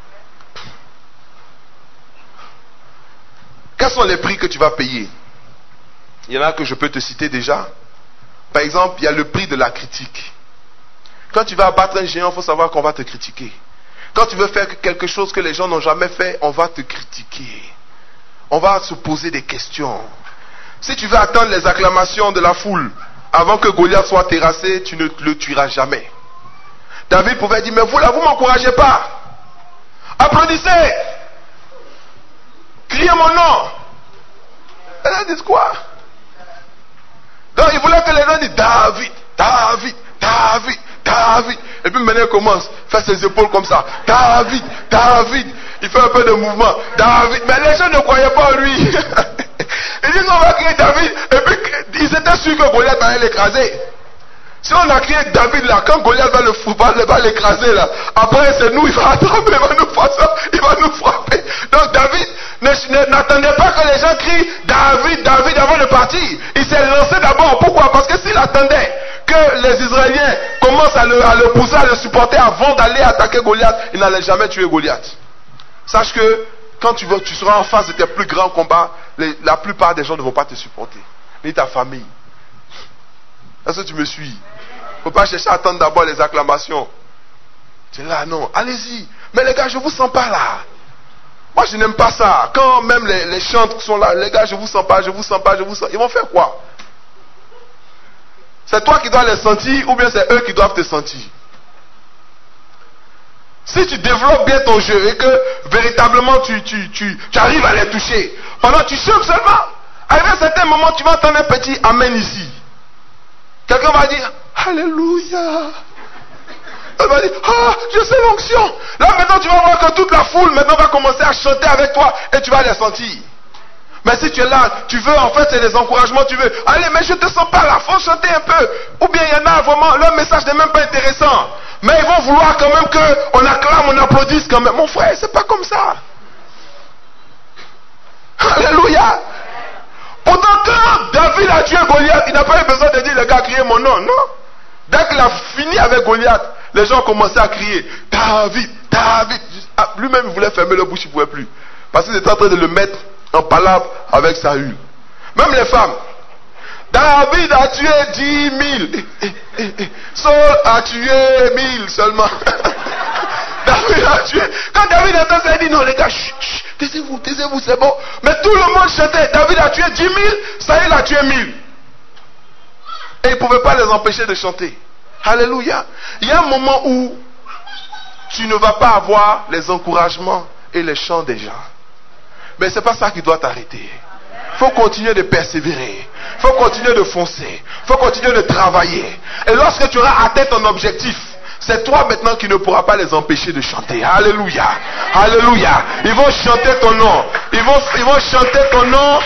Quels sont les prix que tu vas payer? Il y en a que je peux te citer déjà. Par exemple, il y a le prix de la critique. Quand tu vas abattre un géant, il faut savoir qu'on va te critiquer. Quand tu veux faire quelque chose que les gens n'ont jamais fait, on va te critiquer. On va se poser des questions. Si tu veux attendre les acclamations de la foule avant que Goliath soit terrassé, tu ne le tueras jamais. David pouvait dire, mais vous là, vous ne m'encouragez pas. Applaudissez. Criez mon nom. Et là, ils disent quoi? Donc il voulait que les gens disent David, David, David, David. Et puis maintenant il commence, fait ses épaules comme ça. David, David. Il fait un peu de mouvement. David. Mais les gens ne croyaient pas en lui. Ils disent on va crier David. Et puis ils étaient sûrs que Goliath allait l'écraser. Si on a crié David là, quand Goliath va, le, va, va l'écraser là, après c'est nous, il va attraper, il va nous faire ça, il va nous frapper. Donc David n'attendait pas que les gens crient David, David avant de partir. Il s'est lancé d'abord. Pourquoi? Parce que s'il attendait que les Israéliens commencent à le, à le pousser, à le supporter avant d'aller attaquer Goliath, il n'allait jamais tuer Goliath. Sache que quand tu, veux, tu seras en face de tes plus grands combats, les, la plupart des gens ne vont pas te supporter. Ni ta famille. Est-ce que tu me suis? Il ne faut pas chercher à attendre d'abord les acclamations. Tu es là, non, allez-y. Mais les gars, je ne vous sens pas là. Moi, je n'aime pas ça. Quand même les, les chantres sont là, les gars, je ne vous sens pas, je ne vous sens pas, je vous sens. Ils vont faire quoi? C'est toi qui dois les sentir ou bien c'est eux qui doivent te sentir? Si tu développes bien ton jeu et que véritablement tu, tu, tu, tu arrives à les toucher, pendant que tu chantes seulement, arrivé à un certain moment, tu vas entendre un petit amen ici. Quelqu'un va dire Alléluia. Elle va dire ah, je sais l'onction. Là maintenant tu vas voir que toute la foule maintenant va commencer à chanter avec toi et tu vas les sentir. Mais si tu es là, tu veux en fait c'est des encouragements, tu veux allez mais je te sens pas là, faut chanter un peu. Ou bien il y en a vraiment, leur message n'est même pas intéressant. Mais ils vont vouloir quand même qu'on acclame, on applaudisse quand même. Mon frère, c'est pas comme ça. Alléluia. Pourtant quand David a tué Goliath, il n'a pas eu besoin de dire les gars David avec Goliath, les gens commençaient à crier David, David. Ah, lui-même il voulait fermer leur bouche, il ne pouvait plus. Parce qu'ils étaient en train de le mettre en palabre avec Saül. Même les femmes. David a tué dix mille. Saul a tué mille seulement. David a tué. Quand David entend ça, il dit non les gars, chut, chut, taisez-vous, taisez-vous, c'est bon. Mais tout le monde chantait. David a tué dix mille, Saül a tué mille. Et il ne pouvait pas les empêcher de chanter. Alléluia. Il y a un moment où tu ne vas pas avoir les encouragements et les chants des gens. Mais ce n'est pas ça qui doit t'arrêter. Il faut continuer de persévérer. Il faut continuer de foncer. Il faut continuer de travailler. Et lorsque tu auras atteint ton objectif, c'est toi maintenant qui ne pourras pas les empêcher de chanter. Alléluia. Alléluia. Ils vont chanter ton nom. Ils vont, ils vont chanter ton nom.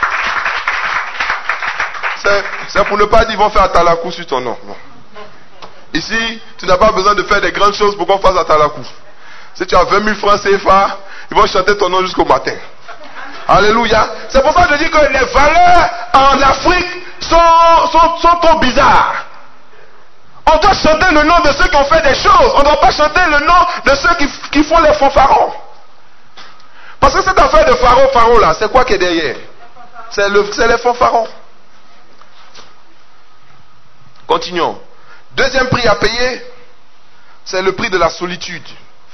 C'est, c'est pour ne pas dire qu'ils vont faire Atalakou sur ton nom. Bon. Ici, tu n'as pas besoin de faire des grandes choses pour qu'on fasse Atalakou. Si tu as vingt mille francs C F A, ils vont chanter ton nom jusqu'au matin. Alléluia. C'est pour ça que je dis que les valeurs en Afrique sont, sont, sont trop bizarres. On doit chanter le nom de ceux qui ont fait des choses. On ne doit pas chanter le nom de ceux qui, qui font les fanfarons. Parce que cette affaire de pharaon, pharaon là, c'est quoi qui est derrière? C'est, le, c'est les fanfarons. Continuons. Deuxième prix à payer, c'est le prix de la solitude.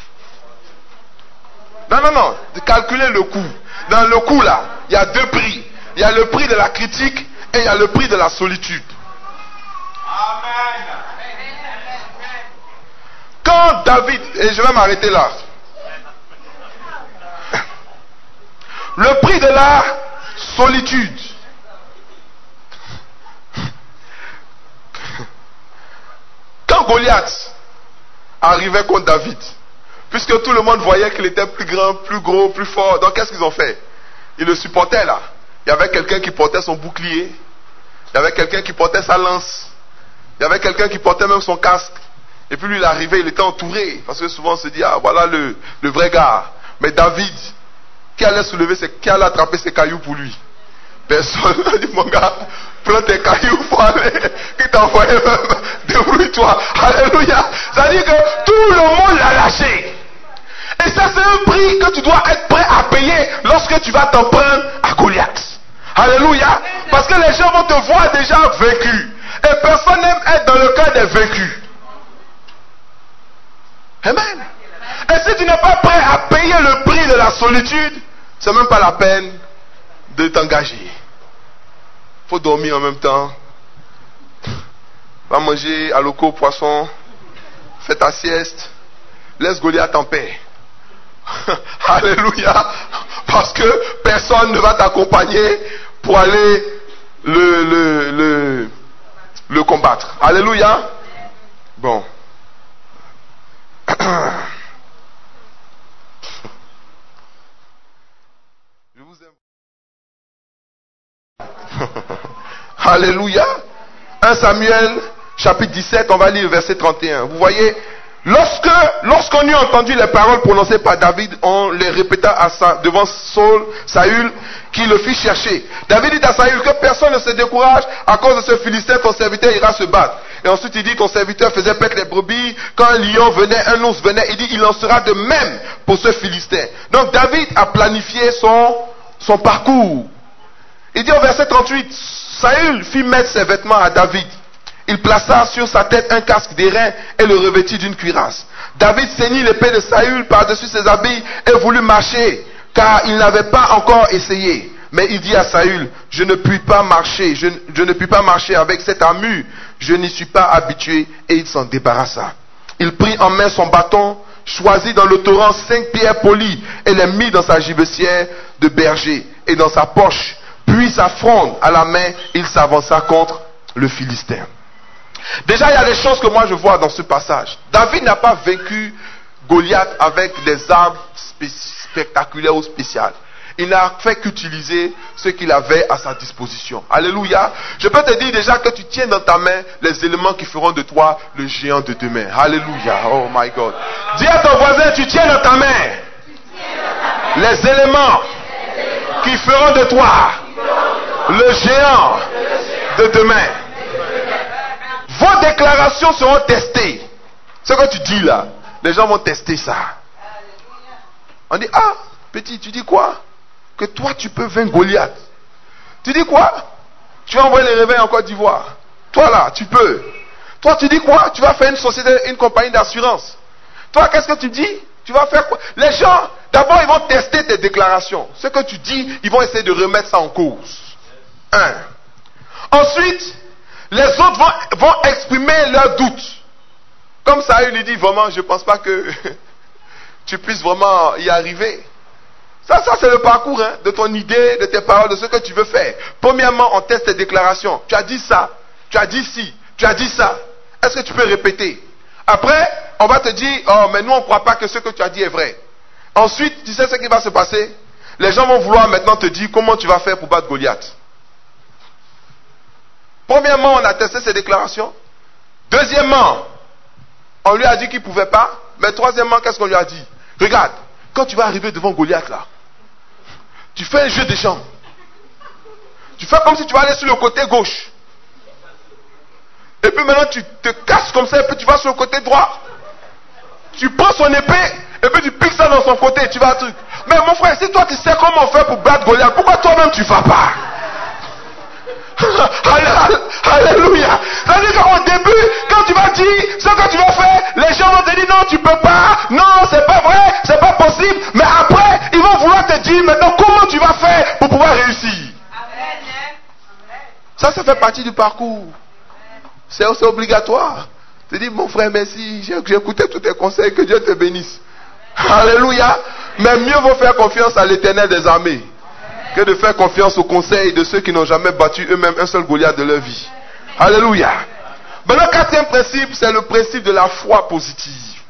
Non, non, non. Calculez le coût. Dans le coût là, il y a deux prix. Il y a le prix de la critique et il y a le prix de la solitude. Amen. Quand David, et je vais m'arrêter là. Le prix de la solitude. Quand Goliath arrivait contre David, puisque tout le monde voyait qu'il était plus grand, plus gros, plus fort, donc qu'est-ce qu'ils ont fait? Ils le supportaient là. Il y avait quelqu'un qui portait son bouclier. Il y avait quelqu'un qui portait sa lance. Il y avait quelqu'un qui portait même son casque. Et puis lui, il arrivait, il était entouré. Parce que souvent on se dit, ah voilà le, le vrai gars. Mais David, qui allait soulever, ses, qui allait attraper ses cailloux pour lui? Personne n'a dit, mon gars, prends tes cailloux pour aller. Qui t'a envoyé même, débrouille-toi. Alléluia. Ça veut dire que tout le monde l'a lâché. Et ça, c'est un prix que tu dois être prêt à payer lorsque tu vas t'en prendre à Goliath. Alléluia. Parce que les gens vont te voir déjà vaincu. Et personne n'aime être dans le cas des vaincus. Amen. Et si tu n'es pas prêt à payer le prix de la solitude, c'est même pas la peine de t'engager. Il faut dormir en même temps. Va manger à loco poisson. Fais ta sieste. Laisse Goliath en paix. Alléluia. Parce que personne ne va t'accompagner pour aller le, le, le, le combattre. Alléluia. Bon. Je vous aime. Alléluia. un Samuel chapitre dix-sept, on va lire verset trente et un. Vous voyez, lorsque lorsqu'on eut entendu les paroles prononcées par David, on les répéta à sa, devant Saul, Saül, qui le fit chercher. David dit à Saül que personne ne se décourage à cause de ce Philistin, ton serviteur ira se battre. Et ensuite il dit, ton serviteur faisait paître les brebis. Quand un lion venait, un ours venait, il dit, il en sera de même pour ce Philistin. Donc David a planifié son, son parcours. Il dit au verset trente-huit, Saül fit mettre ses vêtements à David. Il plaça sur sa tête un casque d'airain et le revêtit d'une cuirasse. David ceignit l'épée de Saül par-dessus ses habits et voulut marcher, car il n'avait pas encore essayé. Mais il dit à Saül, je ne puis pas marcher, je, je ne puis pas marcher avec cette armure, je n'y suis pas habitué, et il s'en débarrassa. Il prit en main son bâton, choisit dans le torrent cinq pierres polies et les mit dans sa gibecière de berger et dans sa poche. Puis sa fronde à la main, il s'avança contre le Philistin. Déjà, il y a des choses que moi je vois dans ce passage. David n'a pas vaincu Goliath avec des armes spectaculaires ou spéciales. Il n'a fait qu'utiliser ce qu'il avait à sa disposition. Alléluia. Je peux te dire déjà que tu tiens dans ta main les éléments qui feront de toi le géant de demain. Alléluia. Oh my God. Dis à ton voisin, tu tiens dans ta main les éléments qui feront de toi le géant de demain. vos déclarations seront testées. Ce que tu dis là, les gens vont tester ça. On dit, ah, petit, tu dis quoi? Que toi tu peux vaincre Goliath. Tu dis quoi? Tu vas envoyer les réveils en Côte d'Ivoire. Toi là, tu peux. Toi tu dis quoi? Tu vas faire une société, une compagnie d'assurance. Toi, qu'est-ce que tu dis? Tu vas faire quoi? Les gens, d'abord ils vont tester tes déclarations. Ce que tu dis, ils vont essayer de remettre ça en cause. Un. Ensuite, les autres vont, vont exprimer leurs doutes. Comme ça, il lui dit, vraiment, je ne pense pas que tu puisses vraiment y arriver. Ça, ça c'est le parcours hein, de ton idée, de tes paroles, de ce que tu veux faire. Premièrement, on teste tes déclarations. Tu as dit ça, tu as dit ci, tu as dit ça. Est-ce que tu peux répéter? Après, on va te dire, oh, mais nous, on ne croit pas que ce que tu as dit est vrai. Ensuite, tu sais ce qui va se passer? Les gens vont vouloir maintenant te dire comment tu vas faire pour battre Goliath. Premièrement, on a testé ses déclarations. Deuxièmement, on lui a dit qu'il ne pouvait pas. Mais troisièmement, qu'est-ce qu'on lui a dit? Regarde, quand tu vas arriver devant Goliath là, tu fais un jeu des jambes. Tu fais comme si tu vas aller sur le côté gauche. Et puis maintenant tu te casses comme ça et puis tu vas sur le côté droit. Tu prends son épée et puis tu piques ça dans son côté et tu vas un truc. Mais mon frère, si toi tu sais comment faire pour battre Goliath, pourquoi toi-même tu ne vas pas? Alléluia. C'est-à-dire qu'au début, quand tu vas dire ce que tu vas faire, les gens vont te dire non, tu peux pas, non, c'est pas vrai, c'est pas possible. Mais après, ils vont vouloir te dire maintenant comment tu vas faire pour pouvoir réussir. Ça, ça fait partie du parcours. C'est aussi obligatoire. Tu dis, mon frère, merci, j'ai, j'ai écouté tous tes conseils, que Dieu te bénisse. Alléluia. Mais mieux vaut faire confiance à l'Éternel des armées que de faire confiance aux conseils de ceux qui n'ont jamais battu eux-mêmes un seul Goliath de leur vie. Alléluia. Mais le quatrième principe, c'est le principe de la foi positive.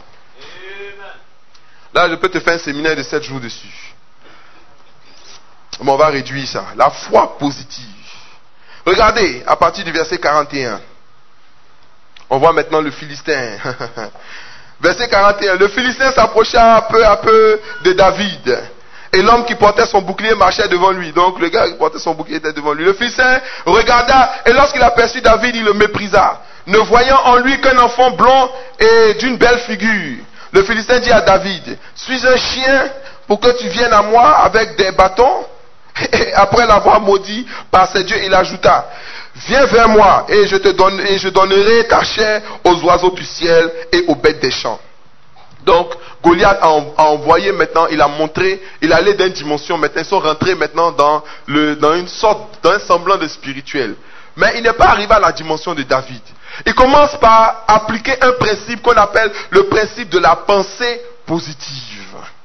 Là, je peux te faire un séminaire de sept jours dessus. Mais on va réduire ça. La foi positive. Regardez, à partir du verset quarante et un. On voit maintenant le Philistin. Verset quarante et un. Le Philistin s'approcha peu à peu de David. Et l'homme qui portait son bouclier marchait devant lui. Donc le gars qui portait son bouclier était devant lui. Le Philistin regarda et lorsqu'il aperçut David, il le méprisa, ne voyant en lui qu'un enfant blond et d'une belle figure. Le Philistin dit à David, suis un chien pour que tu viennes à moi avec des bâtons? Et après l'avoir maudit par ses dieux, il ajouta, viens vers moi et je te donne, et je donnerai ta chair aux oiseaux du ciel et aux bêtes des champs. Donc, Goliath a, a envoyé maintenant, il a montré, il allait d'une dimension, maintenant ils sont rentrés maintenant dans, le, dans une sorte, dans un semblant de spirituel. Mais il n'est pas arrivé à la dimension de David. Il commence par appliquer un principe qu'on appelle le principe de la pensée positive.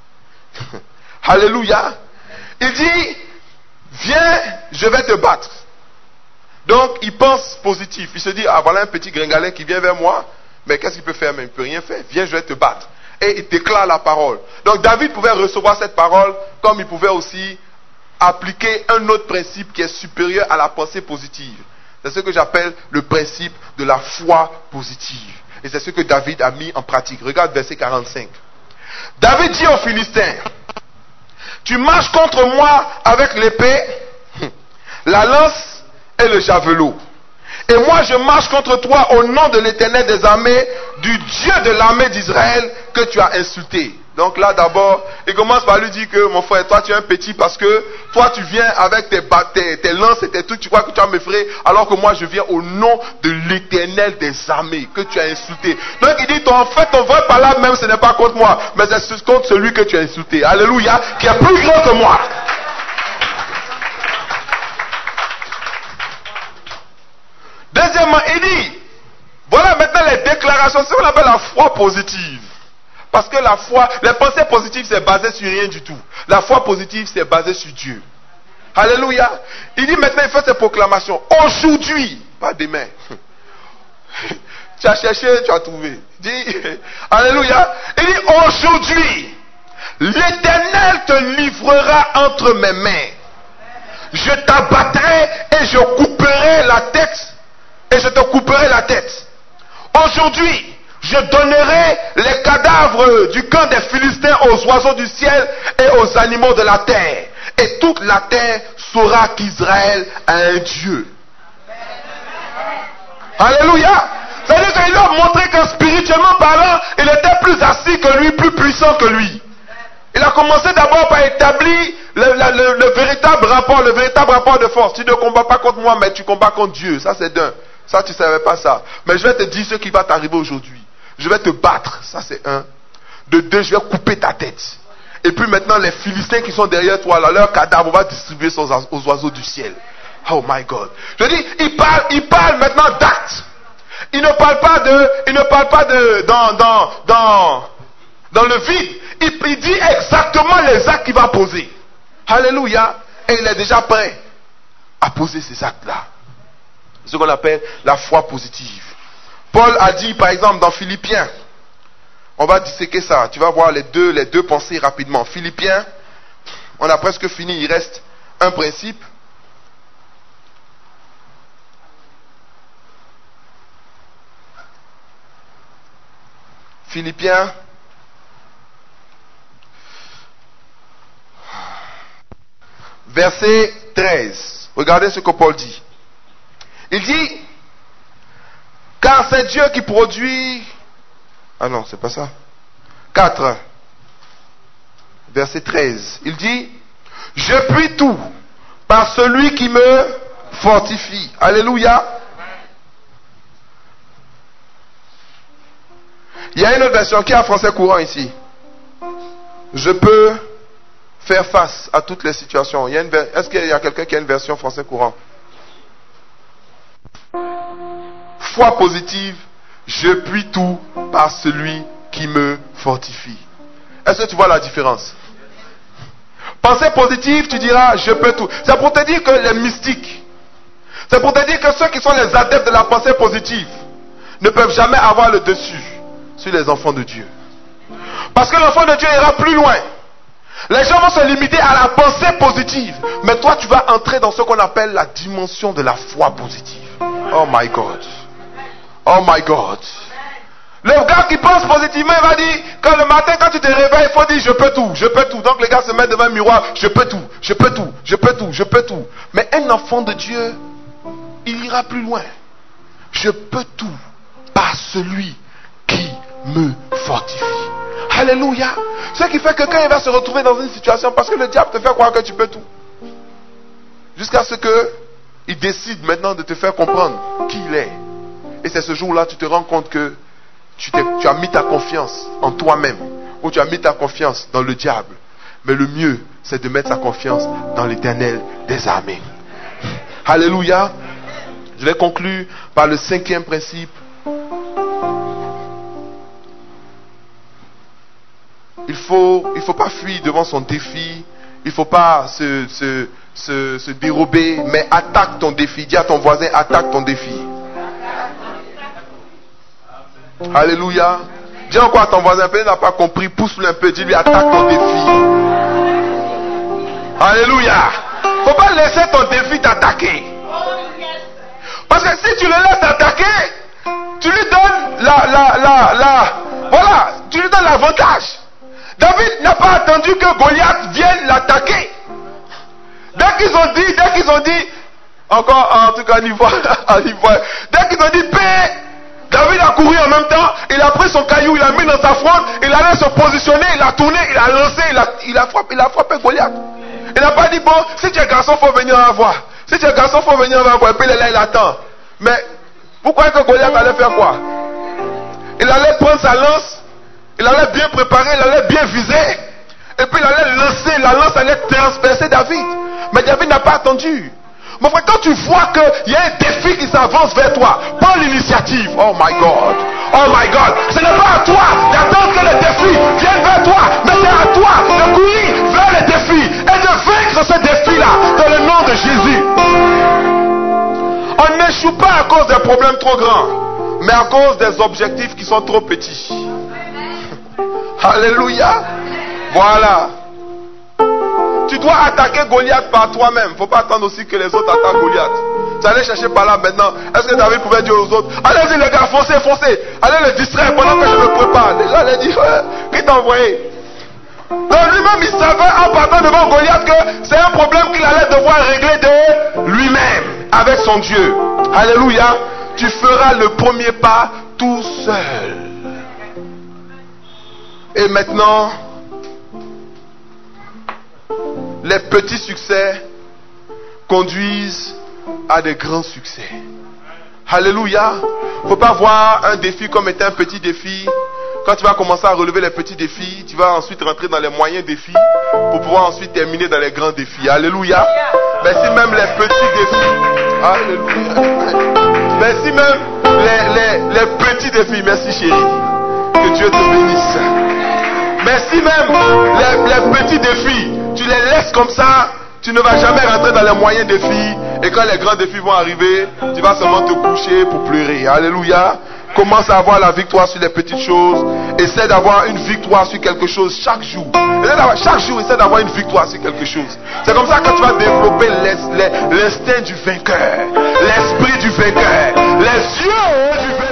Alléluia. Il dit, viens, je vais te battre. Donc, il pense positif. Il se dit, ah voilà un petit gringalet qui vient vers moi, mais qu'est-ce qu'il peut faire? Mais il ne peut rien faire. Viens, je vais te battre. Et il déclare la parole. Donc David pouvait recevoir cette parole comme il pouvait aussi appliquer un autre principe qui est supérieur à la pensée positive. C'est ce que j'appelle le principe de la foi positive. Et c'est ce que David a mis en pratique. Regarde verset quarante-cinq. David dit aux Philistins, tu marches contre moi avec l'épée, la lance et le javelot. Et moi je marche contre toi au nom de l'Éternel des armées, du Dieu de l'armée d'Israël que tu as insulté. Donc là d'abord, il commence par lui dire que mon frère, toi tu es un petit parce que toi tu viens avec tes, tes, tes lances et tes trucs, tu crois que tu vas m'effrayer, alors que moi je viens au nom de l'Éternel des armées que tu as insulté. Donc il dit, en fait ton vrai palabre même ce n'est pas contre moi, mais c'est contre celui que tu as insulté. Alléluia, qui est plus grand que moi. Deuxièmement, il dit, voilà maintenant les déclarations, c'est ce qu'on appelle la foi positive. Parce que la foi, les pensées positives, c'est basé sur rien du tout. La foi positive, c'est basé sur Dieu. Alléluia. Il dit maintenant, il fait ses proclamations. Aujourd'hui, pas demain. Tu as cherché, tu as trouvé. Il dit, alléluia. Il dit, aujourd'hui, l'Éternel te livrera entre mes mains. Je t'abattrai et je couperai la tête. Et je te couperai la tête. Aujourd'hui, je donnerai les cadavres du camp des Philistins aux oiseaux du ciel et aux animaux de la terre. Et toute la terre saura qu'Israël a un Dieu. Alléluia. C'est-à-dire qu'il leur a montré que spirituellement parlant, il était plus assis que lui, plus puissant que lui. Il a commencé d'abord par établir le, le, le, le véritable rapport, le véritable rapport de force. Tu ne combats pas contre moi, mais tu combats contre Dieu. Ça c'est d'un. Ça tu ne savais pas ça. Mais je vais te dire ce qui va t'arriver aujourd'hui. Je vais te battre. Ça c'est un. De deux, je vais couper ta tête. Et puis maintenant, les Philistins qui sont derrière toi, là, leur cadavre, on va distribuer ça aux, aux oiseaux du ciel. Oh my God. Je dis, il parle, il parle maintenant d'actes. Il ne parle pas de, il ne parle pas de, dans, dans, dans, dans le vide. Il, il dit exactement les actes qu'il va poser. Alléluia. Et il est déjà prêt à poser ces actes-là. Ce qu'on appelle la foi positive. Paul a dit, par exemple, dans Philippiens, on va disséquer ça. Tu vas voir les deux, les deux pensées rapidement. Philippiens, on a presque fini. Il reste un principe. Philippiens, verset treize. Regardez ce que Paul dit. Il dit, car c'est Dieu qui produit... Ah non, c'est pas ça. quatre. Verset treize. Il dit, je puis tout par celui qui me fortifie. Alléluia. Il y a une autre version qui est en français courant ici. Je peux faire face à toutes les situations. Il y a une ver... Est-ce qu'il y a quelqu'un qui a une version français courant? Foi positive. Je puis tout par celui qui me fortifie. Est-ce que tu vois la différence? Pensée positive, tu diras je peux tout. C'est pour te dire que les mystiques, c'est pour te dire que ceux qui sont les adeptes de la pensée positive ne peuvent jamais avoir le dessus sur les enfants de Dieu. Parce que l'enfant de Dieu ira plus loin. Les gens vont se limiter à la pensée positive. Mais toi tu vas entrer dans ce qu'on appelle la dimension de la foi positive. Oh my God. Oh my God. Le gars qui pense positivement, il va dire, quand le matin, quand tu te réveilles, il faut dire, je peux tout, je peux tout. Donc les gars se mettent devant un miroir, je peux tout, je peux tout, je peux tout, je peux tout. Mais un enfant de Dieu, il ira plus loin. Je peux tout par celui qui me fortifie. Alléluia. Ce qui fait que quand il va se retrouver dans une situation, parce que le diable te fait croire que tu peux tout. Jusqu'à ce que il décide maintenant de te faire comprendre qui il est. Et c'est ce jour-là, tu te rends compte que tu, tu as mis ta confiance en toi-même, ou tu as mis ta confiance dans le diable. Mais le mieux, c'est de mettre sa confiance dans l'Éternel des armées. Alléluia. Je vais conclure par le cinquième principe. Il faut, il faut pas fuir devant son défi. Il ne faut pas se, se, se, se dérober, mais attaque ton défi. Dis à ton voisin, attaque ton défi. Alléluia. Dis encore à ton voisin, peut-être n'a pas compris, pousse-le un peu, dis-lui, attaque ton défi. Alléluia. Il ne faut pas laisser ton défi t'attaquer. Parce que si tu le laisses t'attaquer, tu lui donnes la, la, la, la, voilà, tu lui donnes l'avantage. David n'a pas attendu que Goliath vienne l'attaquer. Dès qu'ils ont dit, dès qu'ils ont dit, encore en tout cas en Ivoire, en Ivoire, dès qu'ils ont dit paix, David a couru en même temps, il a pris son caillou, il l'a mis dans sa fronde, il allait se positionner, il a tourné, il a lancé, il a, il a frappé, il a frappé Goliath. Il n'a pas dit bon, si tu es garçon, il faut venir en voir. Si tu es garçon, il faut venir en voir. Et puis il est là, il attend. Mais vous croyez que Goliath allait faire quoi? Il allait prendre sa lance, il allait bien préparer, il allait bien viser. Et puis il allait lancer, la lance allait transpercer David. Mais David n'a pas attendu. Mon frère, quand tu vois qu'il y a un défi qui s'avance vers toi, prends l'initiative. Oh my God. Oh my God. Ce n'est pas à toi d'attendre que le défi vienne vers toi, mais c'est à toi de courir vers le défi et de vaincre ce défi-là dans le nom de Jésus. On n'échoue pas à cause des problèmes trop grands, mais à cause des objectifs qui sont trop petits. Alléluia. Voilà. Tu dois attaquer Goliath par toi-même. Il ne faut pas attendre aussi que les autres attaquent Goliath. Tu allais chercher par là maintenant. Est-ce que David pouvait dire aux autres, allez-y les gars, foncez, foncez. Allez le distraire pendant que je me prépare. Les gens allaient dire, qui t'a envoyé? Donc lui-même il savait en partant devant Goliath que c'est un problème qu'il allait devoir régler de lui-même avec son Dieu. Alléluia. tu feras le premier pas tout seul. Et maintenant, les petits succès conduisent à des grands succès. Alléluia. Il ne faut pas voir un défi comme étant un petit défi. Quand tu vas commencer à relever les petits défis, tu vas ensuite rentrer dans les moyens défis pour pouvoir ensuite terminer dans les grands défis. Alléluia. Mais si même les petits défis, Alléluia. Mais si même les, les, les petits défis, merci chérie, que Dieu te bénisse. Mais si même les, les petits défis, tu les laisses comme ça, tu ne vas jamais rentrer dans les moyens défis. Et quand les grands défis vont arriver, tu vas seulement te coucher pour pleurer. Alléluia. Commence à avoir la victoire sur les petites choses. Essaie d'avoir une victoire sur quelque chose chaque jour. Chaque jour, essaie d'avoir une victoire sur quelque chose. C'est comme ça que tu vas développer l'instinct du vainqueur, l'esprit du vainqueur, les yeux du vainqueur.